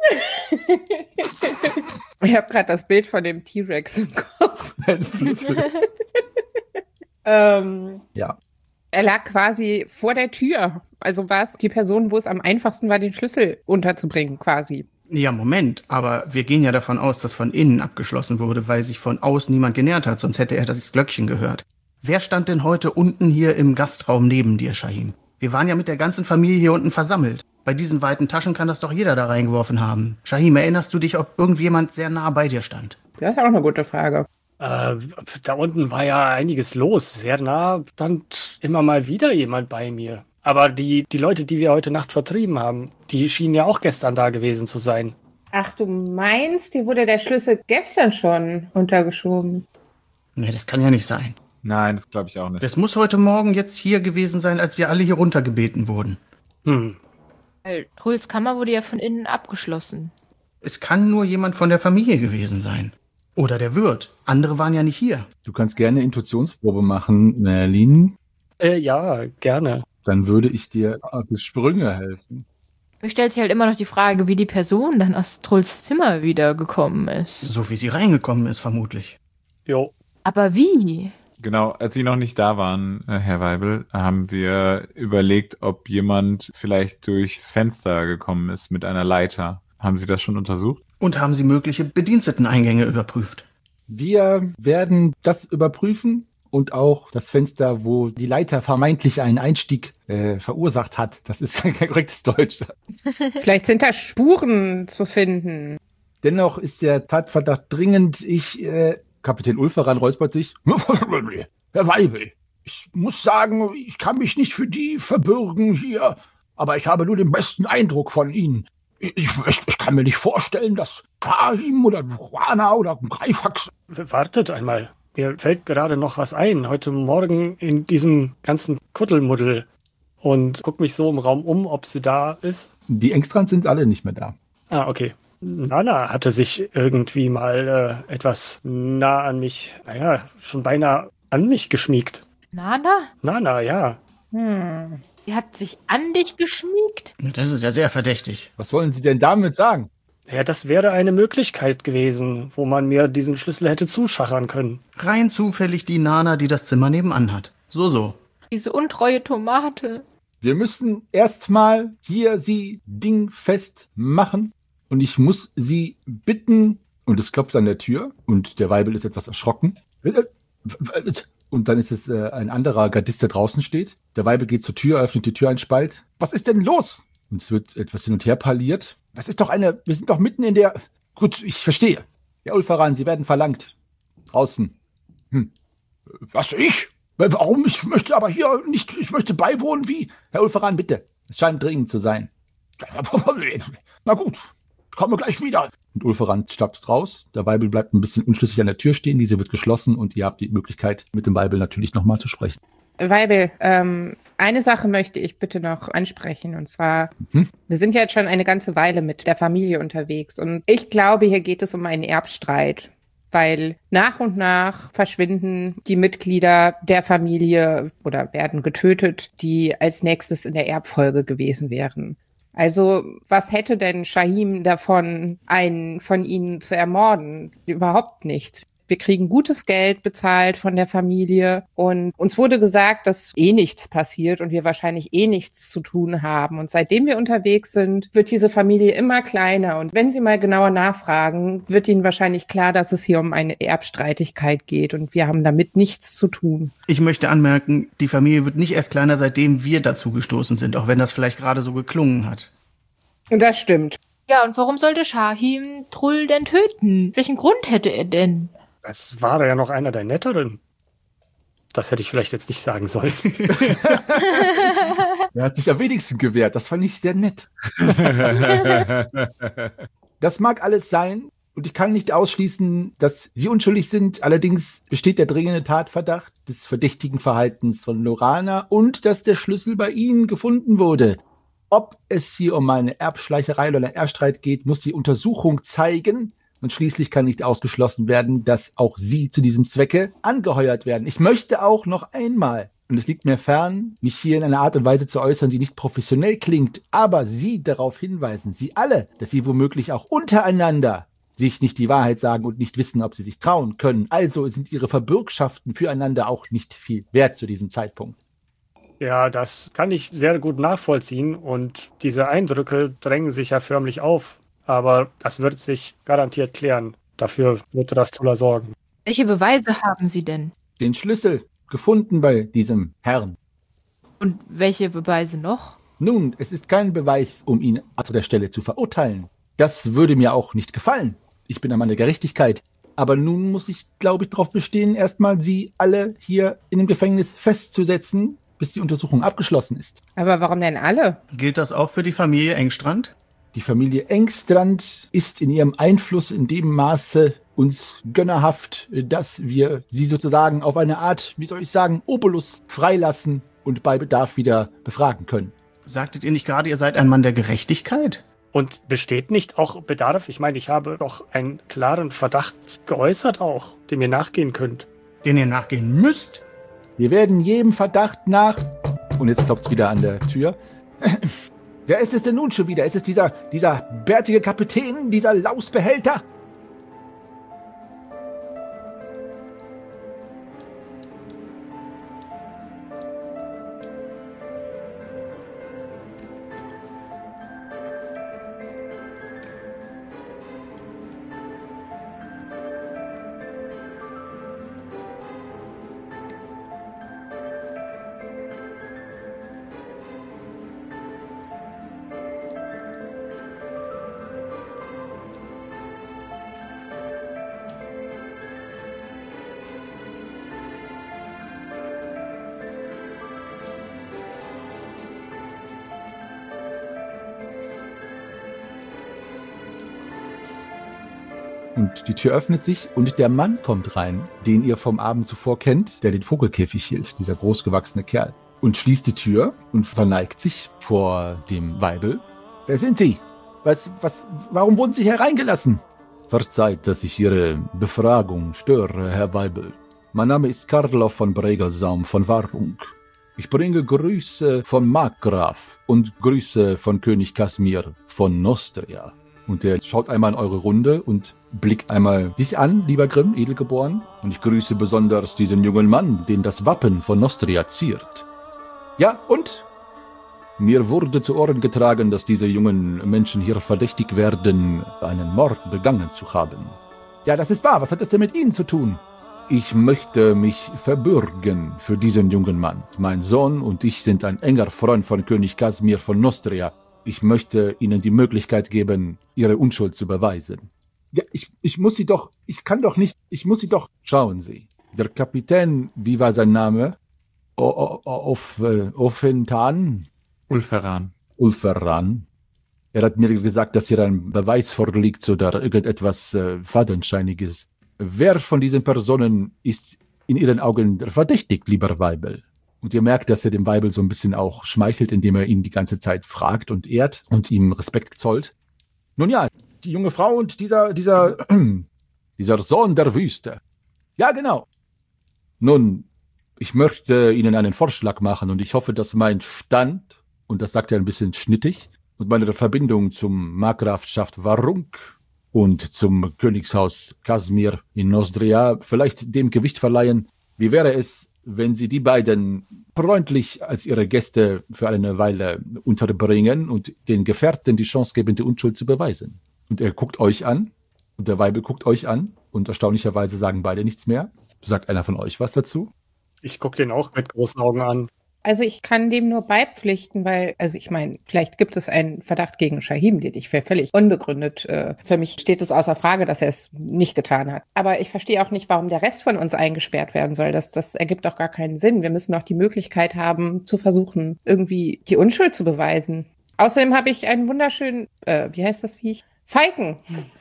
Ich habe gerade das Bild von dem T-Rex im Kopf. Ein Schlüssel. Ja. Er lag quasi vor der Tür. Also war es die Person, wo es am einfachsten war, den Schlüssel unterzubringen, quasi. Ja, Moment, aber wir gehen ja davon aus, dass von innen abgeschlossen wurde, weil sich von außen niemand genähert hat, sonst hätte er das Glöckchen gehört. Wer stand denn heute unten hier im Gastraum neben dir, Shahim? Wir waren ja mit der ganzen Familie hier unten versammelt. Bei diesen weiten Taschen kann das doch jeder da reingeworfen haben. Shahim, erinnerst du dich, ob irgendjemand sehr nah bei dir stand? Das ist auch eine gute Frage. Da unten war ja einiges los. Sehr nah stand immer mal wieder jemand bei mir. Aber die Leute, die wir heute Nacht vertrieben haben, die schienen ja auch gestern da gewesen zu sein. Ach, du meinst, dir wurde der Schlüssel gestern schon untergeschoben? Nee, das kann ja nicht sein. Nein, das glaube ich auch nicht. Das muss heute Morgen jetzt hier gewesen sein, als wir alle hier runtergebeten wurden. Weil Trulls Kammer wurde ja von innen abgeschlossen. Es kann nur jemand von der Familie gewesen sein. Oder der Wirt. Andere waren ja nicht hier. Du kannst gerne Intuitionsprobe machen, Merlin. Ja, gerne. Dann würde ich dir auf die Sprünge helfen. Mir stellt sich halt immer noch die Frage, wie die Person dann aus Trulls Zimmer wieder gekommen ist. So wie sie reingekommen ist, vermutlich. Jo. Aber wie? Genau, als Sie noch nicht da waren, Herr Weibel, haben wir überlegt, ob jemand vielleicht durchs Fenster gekommen ist mit einer Leiter. Haben Sie das schon untersucht? Und haben sie mögliche Bediensteteneingänge überprüft? Wir werden das überprüfen und auch das Fenster, wo die Leiter vermeintlich einen Einstieg verursacht hat. Das ist kein korrektes Deutsch. Vielleicht sind da Spuren zu finden. Dennoch ist der Tatverdacht dringend. Kapitän Ulferan räuspert sich. Herr Weibel, ich muss sagen, ich kann mich nicht für die verbürgen hier, aber ich habe nur den besten Eindruck von Ihnen. Ich kann mir nicht vorstellen, dass Shahim oder Lorana oder Greifax... Wartet einmal. Mir fällt gerade noch was ein. Heute Morgen in diesem ganzen Kuddelmuddel. Und guck mich so im Raum um, ob sie da ist. Die Engstrands sind alle nicht mehr da. Ah, okay. Nana hatte sich irgendwie mal etwas nah an mich, schon beinahe an mich geschmiegt. Nana? Nana, ja. Sie hat sich an dich geschmiegt? Das ist ja sehr verdächtig. Was wollen Sie denn damit sagen? Ja, das wäre eine Möglichkeit gewesen, wo man mir diesen Schlüssel hätte zuschachern können. Rein zufällig die Nana, die das Zimmer nebenan hat. So. Diese untreue Tomate. Wir müssen erstmal hier Sie dingfest machen. Und ich muss Sie bitten, und es klopft an der Tür und der Weibel ist etwas erschrocken. Und dann ist es ein anderer Gardist, der draußen steht. Der Weibel geht zur Tür, öffnet die Tür einen Spalt. Was ist denn los? Und es wird etwas hin und her parliert. Wir sind doch mitten in der... Gut, ich verstehe. Herr Ulfaran, Sie werden verlangt. Draußen. Was, ich? Warum? Ich möchte aber hier nicht, ich möchte beiwohnen, wie? Herr Ulfaran, bitte. Es scheint dringend zu sein. Na gut, ich komme gleich wieder. Und Ulfaran stapft raus. Der Weibel bleibt ein bisschen unschlüssig an der Tür stehen. Diese wird geschlossen und ihr habt die Möglichkeit, mit dem Weibel natürlich nochmal zu sprechen. Weibel, eine Sache möchte ich bitte noch ansprechen. Und zwar, wir sind ja jetzt schon eine ganze Weile mit der Familie unterwegs. Und ich glaube, hier geht es um einen Erbstreit. Weil nach und nach verschwinden die Mitglieder der Familie oder werden getötet, die als nächstes in der Erbfolge gewesen wären. Also was hätte denn Shahim davon, einen von ihnen zu ermorden? Überhaupt nichts. Wir kriegen gutes Geld bezahlt von der Familie und uns wurde gesagt, dass nichts passiert und wir wahrscheinlich nichts zu tun haben. Und seitdem wir unterwegs sind, wird diese Familie immer kleiner. Und wenn Sie mal genauer nachfragen, wird Ihnen wahrscheinlich klar, dass es hier um eine Erbstreitigkeit geht und wir haben damit nichts zu tun. Ich möchte anmerken, die Familie wird nicht erst kleiner, seitdem wir dazu gestoßen sind, auch wenn das vielleicht gerade so geklungen hat. Und das stimmt. Ja, und warum sollte Shahim Trull denn töten? Welchen Grund hätte er denn? Es war ja noch einer der Netteren. Das hätte ich vielleicht jetzt nicht sagen sollen. Er hat sich am wenigsten gewehrt. Das fand ich sehr nett. Das mag alles sein. Und ich kann nicht ausschließen, dass Sie unschuldig sind. Allerdings besteht der dringende Tatverdacht des verdächtigen Verhaltens von Lorana und dass der Schlüssel bei Ihnen gefunden wurde. Ob es hier um eine Erbschleicherei oder einen Erbstreit geht, muss die Untersuchung zeigen. Und schließlich kann nicht ausgeschlossen werden, dass auch Sie zu diesem Zwecke angeheuert werden. Ich möchte auch noch einmal, und es liegt mir fern, mich hier in einer Art und Weise zu äußern, die nicht professionell klingt, aber Sie darauf hinweisen, Sie alle, dass Sie womöglich auch untereinander sich nicht die Wahrheit sagen und nicht wissen, ob Sie sich trauen können. Also sind Ihre Verbürgschaften füreinander auch nicht viel wert zu diesem Zeitpunkt. Ja, das kann ich sehr gut nachvollziehen und diese Eindrücke drängen sich ja förmlich auf. Aber das wird sich garantiert klären. Dafür wird Rastula sorgen. Welche Beweise haben Sie denn? Den Schlüssel gefunden bei diesem Herrn. Und welche Beweise noch? Nun, es ist kein Beweis, um ihn zu der Stelle zu verurteilen. Das würde mir auch nicht gefallen. Ich bin ein Mann der Gerechtigkeit. Aber nun muss ich, glaube ich, darauf bestehen, erstmal Sie alle hier in dem Gefängnis festzusetzen, bis die Untersuchung abgeschlossen ist. Aber warum denn alle? Gilt das auch für die Familie Engstrand? Die Familie Engstrand ist in ihrem Einfluss in dem Maße uns gönnerhaft, dass wir sie sozusagen auf eine Art, wie soll ich sagen, Obolus freilassen und bei Bedarf wieder befragen können. Sagtet ihr nicht gerade, ihr seid ein Mann der Gerechtigkeit? Und besteht nicht auch Bedarf? Ich meine, ich habe doch einen klaren Verdacht geäußert auch, dem ihr nachgehen könnt. Den ihr nachgehen müsst? Wir werden jedem Verdacht nach... Und jetzt klopft's wieder an der Tür. Wer ist es denn nun schon wieder? Ist es dieser bärtige Kapitän, dieser Lausbehälter? Und die Tür öffnet sich und der Mann kommt rein, den ihr vom Abend zuvor kennt, der den Vogelkäfig hielt, dieser großgewachsene Kerl. Und schließt die Tür und verneigt sich vor dem Weibel. Wer sind Sie? Warum wurden Sie hereingelassen? Verzeiht, dass ich Ihre Befragung störe, Herr Weibel. Mein Name ist Karloff von Bregelsaum von Warung. Ich bringe Grüße von Markgraf und Grüße von König Kasimir von Nostria. Und er schaut einmal in eure Runde und blickt einmal dich an, lieber Grimm, edelgeboren. Und ich grüße besonders diesen jungen Mann, den das Wappen von Nostria ziert. Ja, und? Mir wurde zu Ohren getragen, dass diese jungen Menschen hier verdächtig werden, einen Mord begangen zu haben. Ja, das ist wahr. Was hat es denn mit Ihnen zu tun? Ich möchte mich verbürgen für diesen jungen Mann. Mein Sohn und ich sind ein enger Freund von König Kasimir von Nostria. Ich möchte Ihnen die Möglichkeit geben, Ihre Unschuld zu beweisen. Ja, ich muss Sie doch, ich kann doch nicht, ich muss Sie doch, schauen Sie. Der Kapitän, wie war sein Name? Offentan? Ulferan. Er hat mir gesagt, dass hier ein Beweis vorliegt oder irgendetwas Fadenscheiniges. Wer von diesen Personen ist in Ihren Augen verdächtig, lieber Weibel? Und ihr merkt, dass er dem Weibel so ein bisschen auch schmeichelt, indem er ihn die ganze Zeit fragt und ehrt und ihm Respekt zollt. Nun ja, die junge Frau und dieser Sohn der Wüste. Ja, genau. Nun, ich möchte Ihnen einen Vorschlag machen und ich hoffe, dass mein Stand, und das sagt er ein bisschen schnittig, und meine Verbindung zum Markgrafschaft Varunk und zum Königshaus Kasimir in Nostria vielleicht dem Gewicht verleihen. Wie wäre es, wenn Sie die beiden freundlich als Ihre Gäste für eine Weile unterbringen und den Gefährten die Chance geben, die Unschuld zu beweisen? Und er guckt euch an und der Weibel guckt euch an und erstaunlicherweise sagen beide nichts mehr. Sagt einer von euch was dazu? Ich gucke den auch mit großen Augen an. Also ich kann dem nur beipflichten, weil, also ich meine, vielleicht gibt es einen Verdacht gegen Shahim, den ich für völlig unbegründet, für mich steht es außer Frage, dass er es nicht getan hat. Aber ich verstehe auch nicht, warum der Rest von uns eingesperrt werden soll. Das ergibt doch gar keinen Sinn. Wir müssen doch die Möglichkeit haben, zu versuchen, irgendwie die Unschuld zu beweisen. Außerdem habe ich einen wunderschönen, wie heißt das Viech? Falken.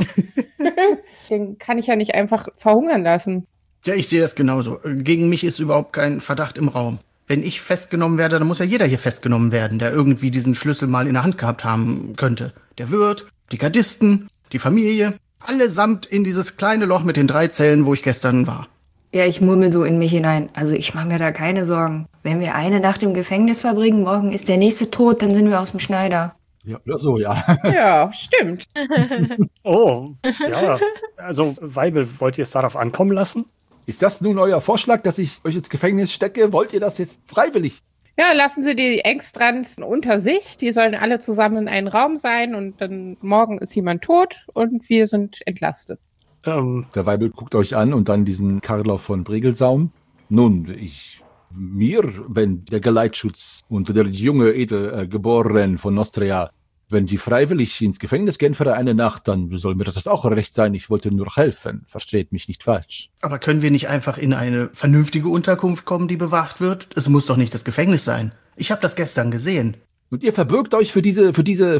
Den kann ich ja nicht einfach verhungern lassen. Ja, ich sehe das genauso. Gegen mich ist überhaupt kein Verdacht im Raum. Wenn ich festgenommen werde, dann muss ja jeder hier festgenommen werden, der irgendwie diesen Schlüssel mal in der Hand gehabt haben könnte. Der Wirt, die Gardisten, die Familie, allesamt in dieses kleine Loch mit den 3 Zellen, wo ich gestern war. Ja, ich murmel so in mich hinein. Also ich mache mir da keine Sorgen. Wenn wir eine Nacht im Gefängnis verbringen, morgen ist der nächste tot, dann sind wir aus dem Schneider. Ja, oder so, ja. Ja, stimmt. Oh, ja. Also, Weibel, wollt ihr es darauf ankommen lassen? Ist das nun euer Vorschlag, dass ich euch ins Gefängnis stecke? Wollt ihr das jetzt freiwillig? Ja, lassen Sie die Engstrands unter sich. Die sollen alle zusammen in einem Raum sein und dann morgen ist jemand tot und wir sind entlastet. Der Weibel guckt euch an und dann diesen Karloff von Bregelsaum. Nun, wenn der Geleitschutz und der junge Edelgeboren von Nostria, wenn sie freiwillig ins Gefängnis gehen für eine Nacht, dann soll mir das auch recht sein. Ich wollte nur helfen. Versteht mich nicht falsch. Aber können wir nicht einfach in eine vernünftige Unterkunft kommen, die bewacht wird? Es muss doch nicht das Gefängnis sein. Ich habe das gestern gesehen. Und ihr verbürgt euch für diese...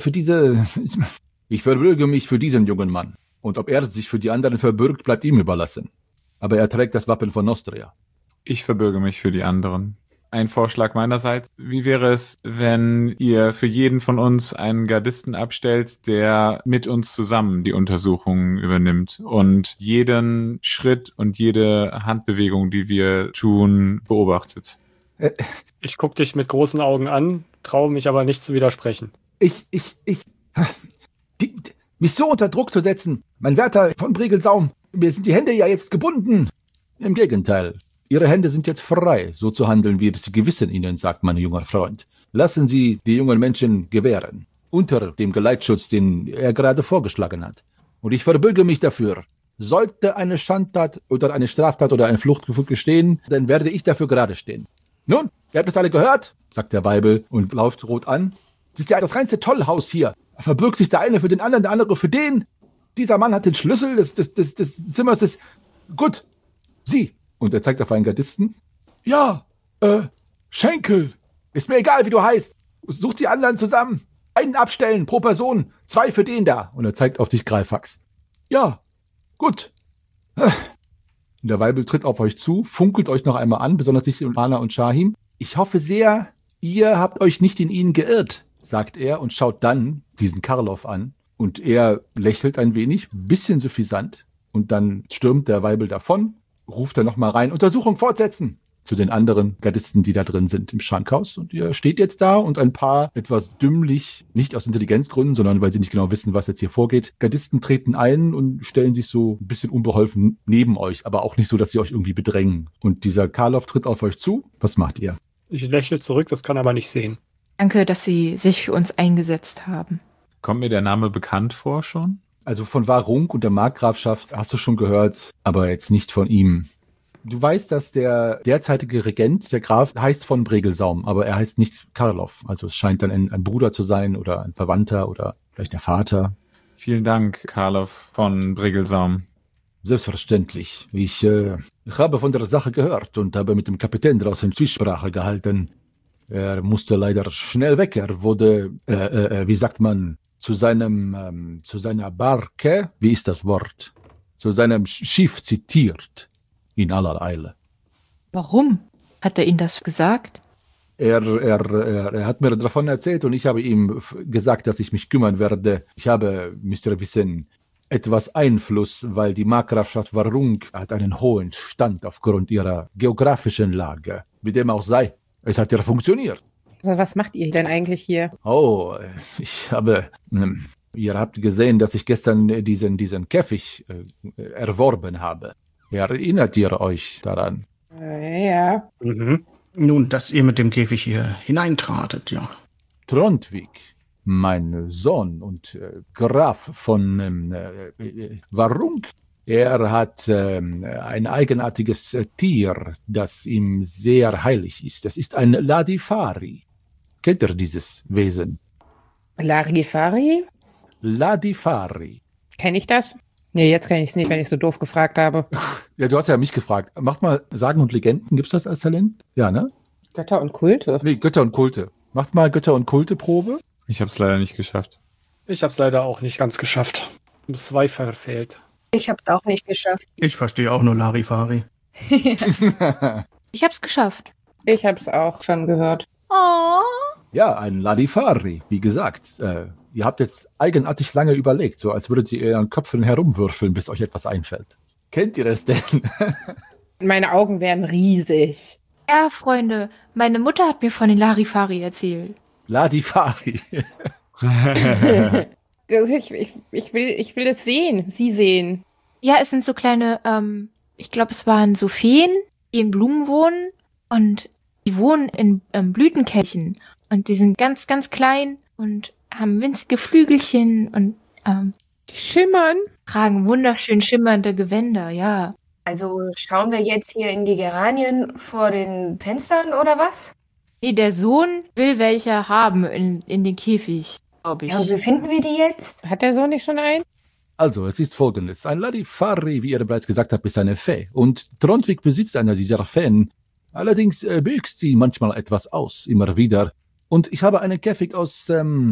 Ich verbürge mich für diesen jungen Mann. Und ob er sich für die anderen verbürgt, bleibt ihm überlassen. Aber er trägt das Wappen von Nostria. Ich verbürge mich für die anderen. Ein Vorschlag meinerseits. Wie wäre es, wenn ihr für jeden von uns einen Gardisten abstellt, der mit uns zusammen die Untersuchungen übernimmt und jeden Schritt und jede Handbewegung, die wir tun, beobachtet? Ich gucke dich mit großen Augen an, traue mich aber nicht zu widersprechen. Mich so unter Druck zu setzen, mein Wärter von Bregelsaum, mir sind die Hände ja jetzt gebunden. Im Gegenteil. Ihre Hände sind jetzt frei, so zu handeln, wie das Gewissen Ihnen sagt, mein junger Freund. Lassen Sie die jungen Menschen gewähren, unter dem Geleitschutz, den er gerade vorgeschlagen hat. Und ich verbürge mich dafür. Sollte eine Schandtat oder eine Straftat oder ein Fluchtversuch geschehen, dann werde ich dafür gerade stehen. Nun, ihr habt es alle gehört, sagt der Weibel und läuft rot an. Das ist ja das reinste Tollhaus hier. Da verbürgt sich der eine für den anderen, der andere für den. Dieser Mann hat den Schlüssel des Zimmers. Gut, Sie. Und er zeigt auf einen Gardisten. Ja, Schenkel. Ist mir egal, wie du heißt. Such die anderen zusammen. Einen abstellen pro Person. 2 für den da. Und er zeigt auf dich, Greifax. Ja, gut. Und der Weibel tritt auf euch zu, funkelt euch noch einmal an, besonders sich Lorana und Shahim. Ich hoffe sehr, ihr habt euch nicht in ihnen geirrt, sagt er und schaut dann diesen Karloff an. Und er lächelt ein wenig, bisschen suffisant. Und dann stürmt der Weibel davon. Ruft er nochmal rein, Untersuchung fortsetzen, zu den anderen Gardisten, die da drin sind im Schankhaus. Und ihr steht jetzt da und ein paar etwas dümmlich, nicht aus Intelligenzgründen, sondern weil sie nicht genau wissen, was jetzt hier vorgeht, Gardisten treten ein und stellen sich so ein bisschen unbeholfen neben euch, aber auch nicht so, dass sie euch irgendwie bedrängen. Und dieser Karloff tritt auf euch zu. Was macht ihr? Ich lächle zurück, das kann aber nicht sehen. Danke, dass Sie sich für uns eingesetzt haben. Kommt mir der Name bekannt vor schon? Also von Warung und der Markgrafschaft hast du schon gehört, aber jetzt nicht von ihm. Du weißt, dass der derzeitige Regent, der Graf, heißt von Bregelsaum, aber er heißt nicht Karloff. Also es scheint dann ein Bruder zu sein oder ein Verwandter oder vielleicht der Vater. Vielen Dank, Karloff von Bregelsaum. Selbstverständlich. Ich habe von der Sache gehört und habe mit dem Kapitän draußen Zwiesprache gehalten. Er musste leider schnell weg. Er wurde, wie sagt man, zu seiner Barke, wie ist das Wort? Zu seinem Schiff zitiert. In aller Eile. Warum? Hat er Ihnen das gesagt? Er hat mir davon erzählt und ich habe ihm gesagt, dass ich mich kümmern werde. Ich habe, müsst ihr wissen, etwas Einfluss, weil die Markgrafschaft Warung hat einen hohen Stand aufgrund ihrer geografischen Lage. Wie dem auch sei, es hat ja funktioniert. Also was macht ihr denn eigentlich hier? Oh, ihr habt gesehen, dass ich gestern diesen Käfig erworben habe. Erinnert ihr euch daran? Ja. Mhm. Nun, dass ihr mit dem Käfig hier hineintratet, ja. Trondvik, mein Sohn und Graf von Warung, er hat ein eigenartiges Tier, das ihm sehr heilig ist. Das ist ein Ladifari. Kennt ihr dieses Wesen? Larifari? Ladifari. Kenne ich das? Nee, jetzt kenne ich es nicht, wenn ich so doof gefragt habe. Ja, du hast ja mich gefragt. Macht mal Sagen und Legenden. Gibt's das als Talent? Ja, ne? Götter und Kulte? Nee, Götter und Kulte. Macht mal Götter und Kulte-Probe. Ich habe es leider nicht geschafft. Ich habe es leider auch nicht ganz geschafft. 2 verfehlt. Ich habe es auch nicht geschafft. Ich verstehe auch nur Larifari. Ich hab's geschafft. Ich habe es auch schon gehört. Oh. Ja, ein Ladifari, wie gesagt. Ihr habt jetzt eigenartig lange überlegt, so als würdet ihr in euren Köpfen herumwürfeln, bis euch etwas einfällt. Kennt ihr das denn? Meine Augen werden riesig. Ja, Freunde, meine Mutter hat mir von den Larifari erzählt. Ladifari. Ich will es sehen. Sie sehen. Ja, es sind so kleine, ich glaube, es waren so Feen, die in Blumen wohnen und die wohnen in Blütenkelchen und die sind ganz, ganz klein und haben winzige Flügelchen und Die schimmern. tragen wunderschön schimmernde Gewänder, ja. Also schauen wir jetzt hier in die Geranien vor den Fenstern oder was? Nee, der Sohn will welche haben in den Käfig, glaube ich. Ja, und wie finden wir die jetzt? Hat der Sohn nicht schon einen? Also, es ist folgendes. Ein Ladifari, wie ihr bereits gesagt habt, ist eine Fee. Und Trondvik besitzt eine dieser Feen. Allerdings büxt sie manchmal etwas aus, immer wieder. Und ich habe einen Käfig aus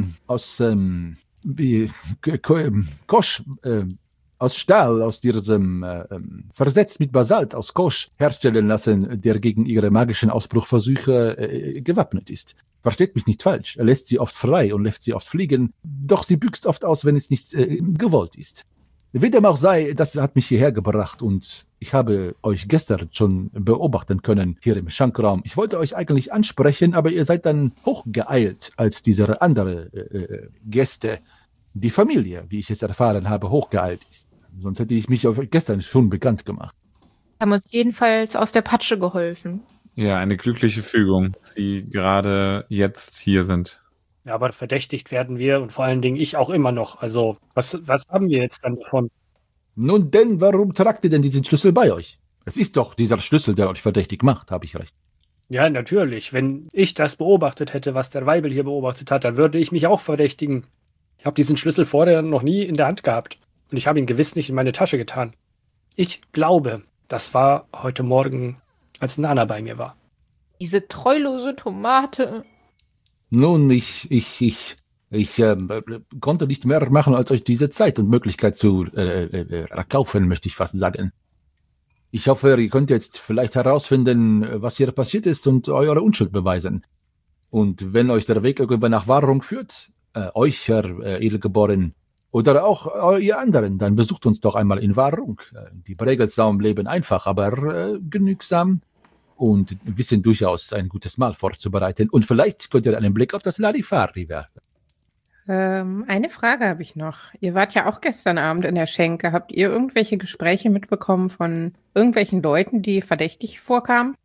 Stahl, aus diesem versetzt mit Basalt aus Kosch herstellen lassen, der gegen ihre magischen Ausbruchversuche gewappnet ist. Versteht mich nicht falsch, er lässt sie oft frei und lässt sie oft fliegen, doch sie büxt oft aus, wenn es nicht gewollt ist. Wie dem auch sei, das hat mich hierher gebracht und ich habe euch gestern schon beobachten können hier im Schankraum. Ich wollte euch eigentlich ansprechen, aber ihr seid dann hochgeeilt als diese andere Gäste. Die Familie, wie ich es erfahren habe, hochgeeilt ist. Sonst hätte ich mich gestern schon bekannt gemacht. Haben uns jedenfalls aus der Patsche geholfen. Ja, eine glückliche Fügung, dass Sie gerade jetzt hier sind. Ja, aber verdächtigt werden wir und vor allen Dingen ich auch immer noch. Also, was haben wir jetzt dann davon? Nun denn, warum tragt ihr denn diesen Schlüssel bei euch? Es ist doch dieser Schlüssel, der euch verdächtig macht, habe ich recht. Ja, natürlich. Wenn ich das beobachtet hätte, was der Weibel hier beobachtet hat, dann würde ich mich auch verdächtigen. Ich habe diesen Schlüssel vorher noch nie in der Hand gehabt. Und ich habe ihn gewiss nicht in meine Tasche getan. Ich glaube, das war heute Morgen, als Nana bei mir war. Diese treulose Tomate. Nun, ich konnte nicht mehr machen, als euch diese Zeit und Möglichkeit zu erkaufen, möchte ich fast sagen. Ich hoffe, ihr könnt jetzt vielleicht herausfinden, was hier passiert ist und eure Unschuld beweisen. Und wenn euch der Weg irgendwann nach Wahrung führt, euch, Herr Edelgeboren, oder auch ihr anderen, dann besucht uns doch einmal in Wahrung. Die Bregelsaum leben einfach, aber genügsam und wissen durchaus ein gutes Mahl vorzubereiten. Und vielleicht könnt ihr einen Blick auf das Larifari werfen. Eine Frage habe ich noch. Ihr wart ja auch gestern Abend in der Schenke. Habt ihr irgendwelche Gespräche mitbekommen von irgendwelchen Leuten, die verdächtig vorkamen?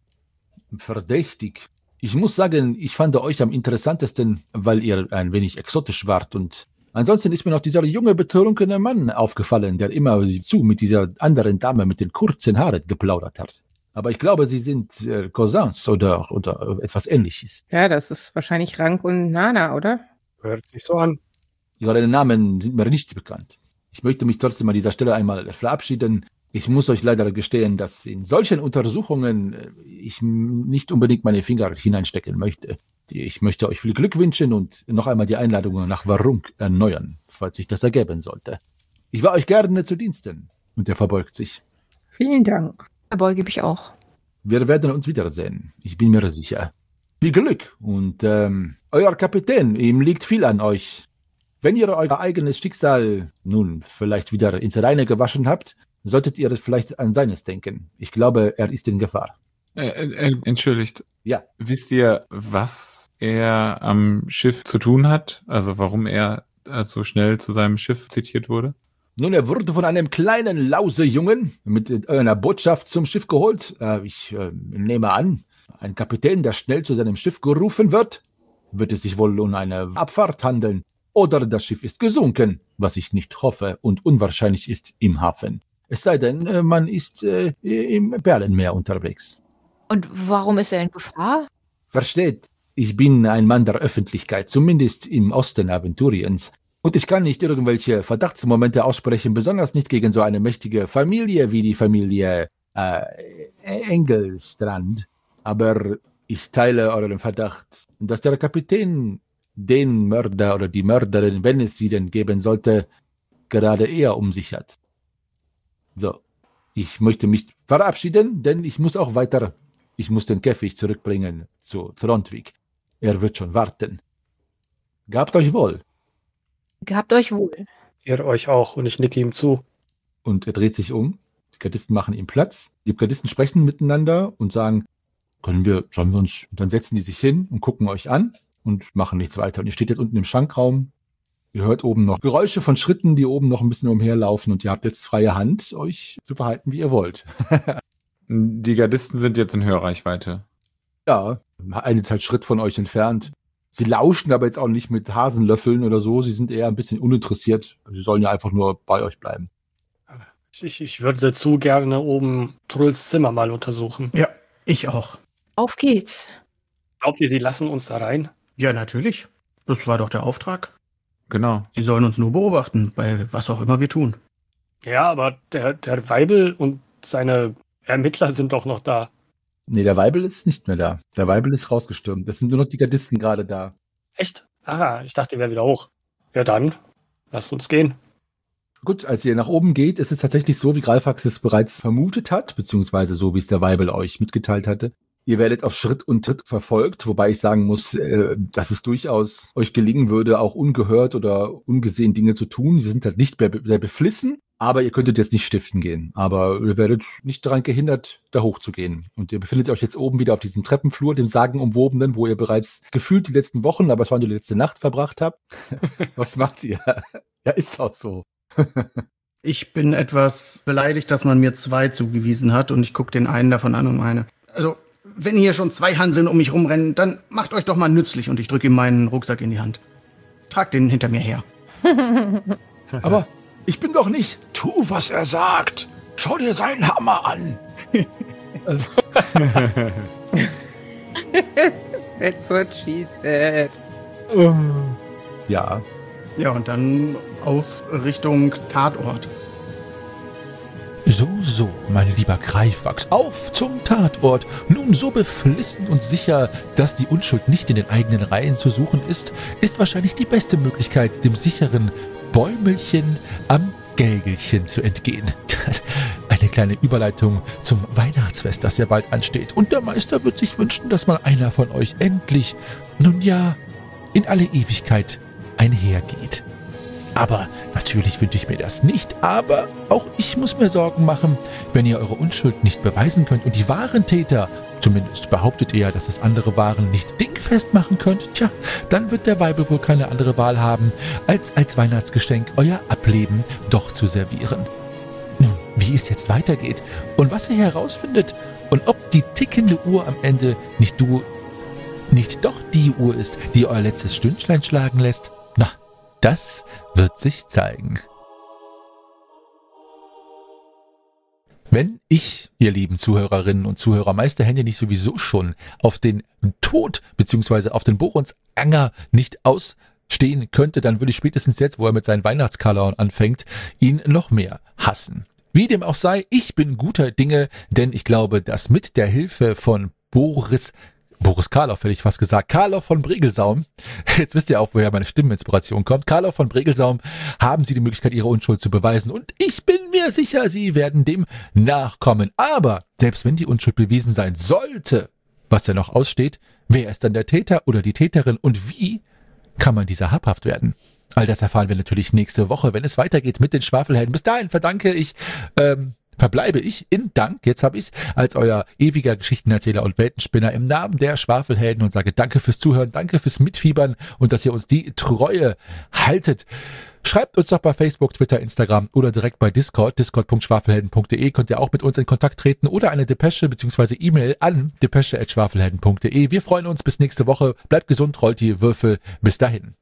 Verdächtig. Ich muss sagen, ich fand euch am interessantesten, weil ihr ein wenig exotisch wart und Ansonsten ist mir noch dieser junge, betrunkene Mann aufgefallen, der immer mit dieser anderen Dame mit den kurzen Haaren geplaudert hat. Aber ich glaube, sie sind Cousins oder etwas Ähnliches. Ja, das ist wahrscheinlich Rank und Nana, oder? Hört sich so an. Ihre Namen sind mir nicht bekannt. Ich möchte mich trotzdem an dieser Stelle einmal verabschieden. Ich muss euch leider gestehen, dass in solchen Untersuchungen ich nicht unbedingt meine Finger hineinstecken möchte. Ich möchte euch viel Glück wünschen und noch einmal die Einladung nach Warunk erneuern, falls sich das ergeben sollte. Ich war euch gerne zu Diensten. Und er verbeugt sich. Vielen Dank. Verbeuge mich auch. Wir werden uns wiedersehen. Ich bin mir sicher. Viel Glück und euer Kapitän, ihm liegt viel an euch. Wenn ihr euer eigenes Schicksal nun vielleicht wieder ins Reine gewaschen habt, solltet ihr vielleicht an seines denken. Ich glaube, er ist in Gefahr. Entschuldigt. Ja. Wisst ihr, was er am Schiff zu tun hat? Also warum er so schnell zu seinem Schiff zitiert wurde? Nun, er wurde von einem kleinen Lausejungen mit einer Botschaft zum Schiff geholt. Ich nehme an, ein Kapitän, der schnell zu seinem Schiff gerufen wird. Wird es sich wohl um eine Abfahrt handeln? Oder das Schiff ist gesunken, was ich nicht hoffe und unwahrscheinlich ist im Hafen. Es sei denn, man ist im Perlenmeer unterwegs. Und warum ist er in Gefahr? Versteht, ich bin ein Mann der Öffentlichkeit, zumindest im Osten Aventuriens. Und ich kann nicht irgendwelche Verdachtsmomente aussprechen, besonders nicht gegen so eine mächtige Familie wie die Familie Engelstrand. Aber ich teile euren Verdacht, dass der Kapitän den Mörder oder die Mörderin, wenn es sie denn geben sollte, gerade eher um sich hat. So, ich möchte mich verabschieden, denn ich muss auch weiter. Ich muss den Käfig zurückbringen zu Trondvik. Er wird schon warten. Gehabt euch wohl. Gehabt euch wohl. Ihr euch auch und ich nicke ihm zu. Und er dreht sich um. Die Gardisten machen ihm Platz. Die Gardisten sprechen miteinander und sagen, sollen wir uns, und dann setzen die sich hin und gucken euch an und machen nichts weiter. Und ihr steht jetzt unten im Schankraum. Ihr hört oben noch Geräusche von Schritten, die oben noch ein bisschen umherlaufen und ihr habt jetzt freie Hand, euch zu verhalten, wie ihr wollt. Die Gardisten sind jetzt in Hörreichweite. Ja, eine Zeit Schritt von euch entfernt. Sie lauschen aber jetzt auch nicht mit Hasenlöffeln oder so. Sie sind eher ein bisschen uninteressiert. Sie sollen ja einfach nur bei euch bleiben. Ich würde zu gerne oben Trulls Zimmer mal untersuchen. Ja, ich auch. Auf geht's. Glaubt ihr, die lassen uns da rein? Ja, natürlich. Das war doch der Auftrag. Genau. Sie sollen uns nur beobachten, bei was auch immer wir tun. Ja, aber der Weibel und seine Ermittler sind doch noch da. Nee, der Weibel ist nicht mehr da. Der Weibel ist rausgestürmt. Das sind nur noch die Gardisten gerade da. Echt? Ah, ich dachte, die wäre wieder hoch. Ja dann, lasst uns gehen. Gut, als ihr nach oben geht, ist es tatsächlich so, wie Greifax es bereits vermutet hat, beziehungsweise so, wie es der Weibel euch mitgeteilt hatte. Ihr werdet auf Schritt und Tritt verfolgt, wobei ich sagen muss, dass es durchaus euch gelingen würde, auch ungehört oder ungesehen Dinge zu tun. Sie sind halt nicht mehr sehr beflissen, aber ihr könntet jetzt nicht stiften gehen. Aber ihr werdet nicht daran gehindert, da hochzugehen. Und ihr befindet euch jetzt oben wieder auf diesem Treppenflur, dem sagenumwobenen, wo ihr bereits gefühlt die letzten Wochen, aber es war nur die letzte Nacht verbracht habt. Was macht ihr? Ja, ist auch so. Ich bin etwas beleidigt, dass man mir 2 zugewiesen hat und ich gucke den einen davon an und meine. Also, wenn hier schon 2 Hanseln um mich rumrennen, dann macht euch doch mal nützlich und ich drücke ihm meinen Rucksack in die Hand. Tragt den hinter mir her. Aber ich bin doch nicht. Tu, was er sagt. Schau dir seinen Hammer an. That's what she said. Ja. Ja, und dann auf Richtung Tatort. So, mein lieber Greifax, auf zum Tatort. Nun so beflissen und sicher, dass die Unschuld nicht in den eigenen Reihen zu suchen ist, ist wahrscheinlich die beste Möglichkeit, dem sicheren Bäumelchen am Gälgelchen zu entgehen. Eine kleine Überleitung zum Weihnachtsfest, das ja bald ansteht. Und der Meister wird sich wünschen, dass mal einer von euch endlich, nun ja, in alle Ewigkeit einhergeht. Aber natürlich wünsche ich mir das nicht, aber auch ich muss mir Sorgen machen, wenn ihr eure Unschuld nicht beweisen könnt und die wahren Täter, zumindest behauptet ihr ja, dass es andere waren, nicht dingfest machen könnt, tja, dann wird der Weibel wohl keine andere Wahl haben, als Weihnachtsgeschenk euer Ableben doch zu servieren. Nun, wie es jetzt weitergeht und was ihr herausfindet und ob die tickende Uhr am Ende nicht doch die Uhr ist, die euer letztes Stündlein schlagen lässt, na, Das wird sich zeigen. Wenn ich, ihr lieben Zuhörerinnen und Zuhörer, Meisterhände nicht sowieso schon auf den Tod bzw. auf den Boronsanger nicht ausstehen könnte, dann würde ich spätestens jetzt, wo er mit seinen Weihnachtskalauern anfängt, ihn noch mehr hassen. Wie dem auch sei, ich bin guter Dinge, denn ich glaube, dass mit der Hilfe von Boris Karloff, hätte ich fast gesagt, Karloff von Bregelsaum, jetzt wisst ihr auch, woher meine Stimmeninspiration kommt, Karloff von Bregelsaum, haben sie die Möglichkeit, ihre Unschuld zu beweisen und ich bin mir sicher, sie werden dem nachkommen. Aber selbst wenn die Unschuld bewiesen sein sollte, was ja noch aussteht, wer ist dann der Täter oder die Täterin und wie kann man dieser habhaft werden? All das erfahren wir natürlich nächste Woche, wenn es weitergeht mit den Schwafelhelden. Bis dahin verbleibe ich in Dank, jetzt habe ich es, als euer ewiger Geschichtenerzähler und Weltenspinner im Namen der Schwafelhelden und sage danke fürs Zuhören, danke fürs Mitfiebern und dass ihr uns die Treue haltet. Schreibt uns doch bei Facebook, Twitter, Instagram oder direkt bei Discord, discord.schwafelhelden.de könnt ihr auch mit uns in Kontakt treten oder eine Depesche bzw. E-Mail an depesche@schwafelhelden.de. Wir freuen uns bis nächste Woche. Bleibt gesund, rollt die Würfel. Bis dahin.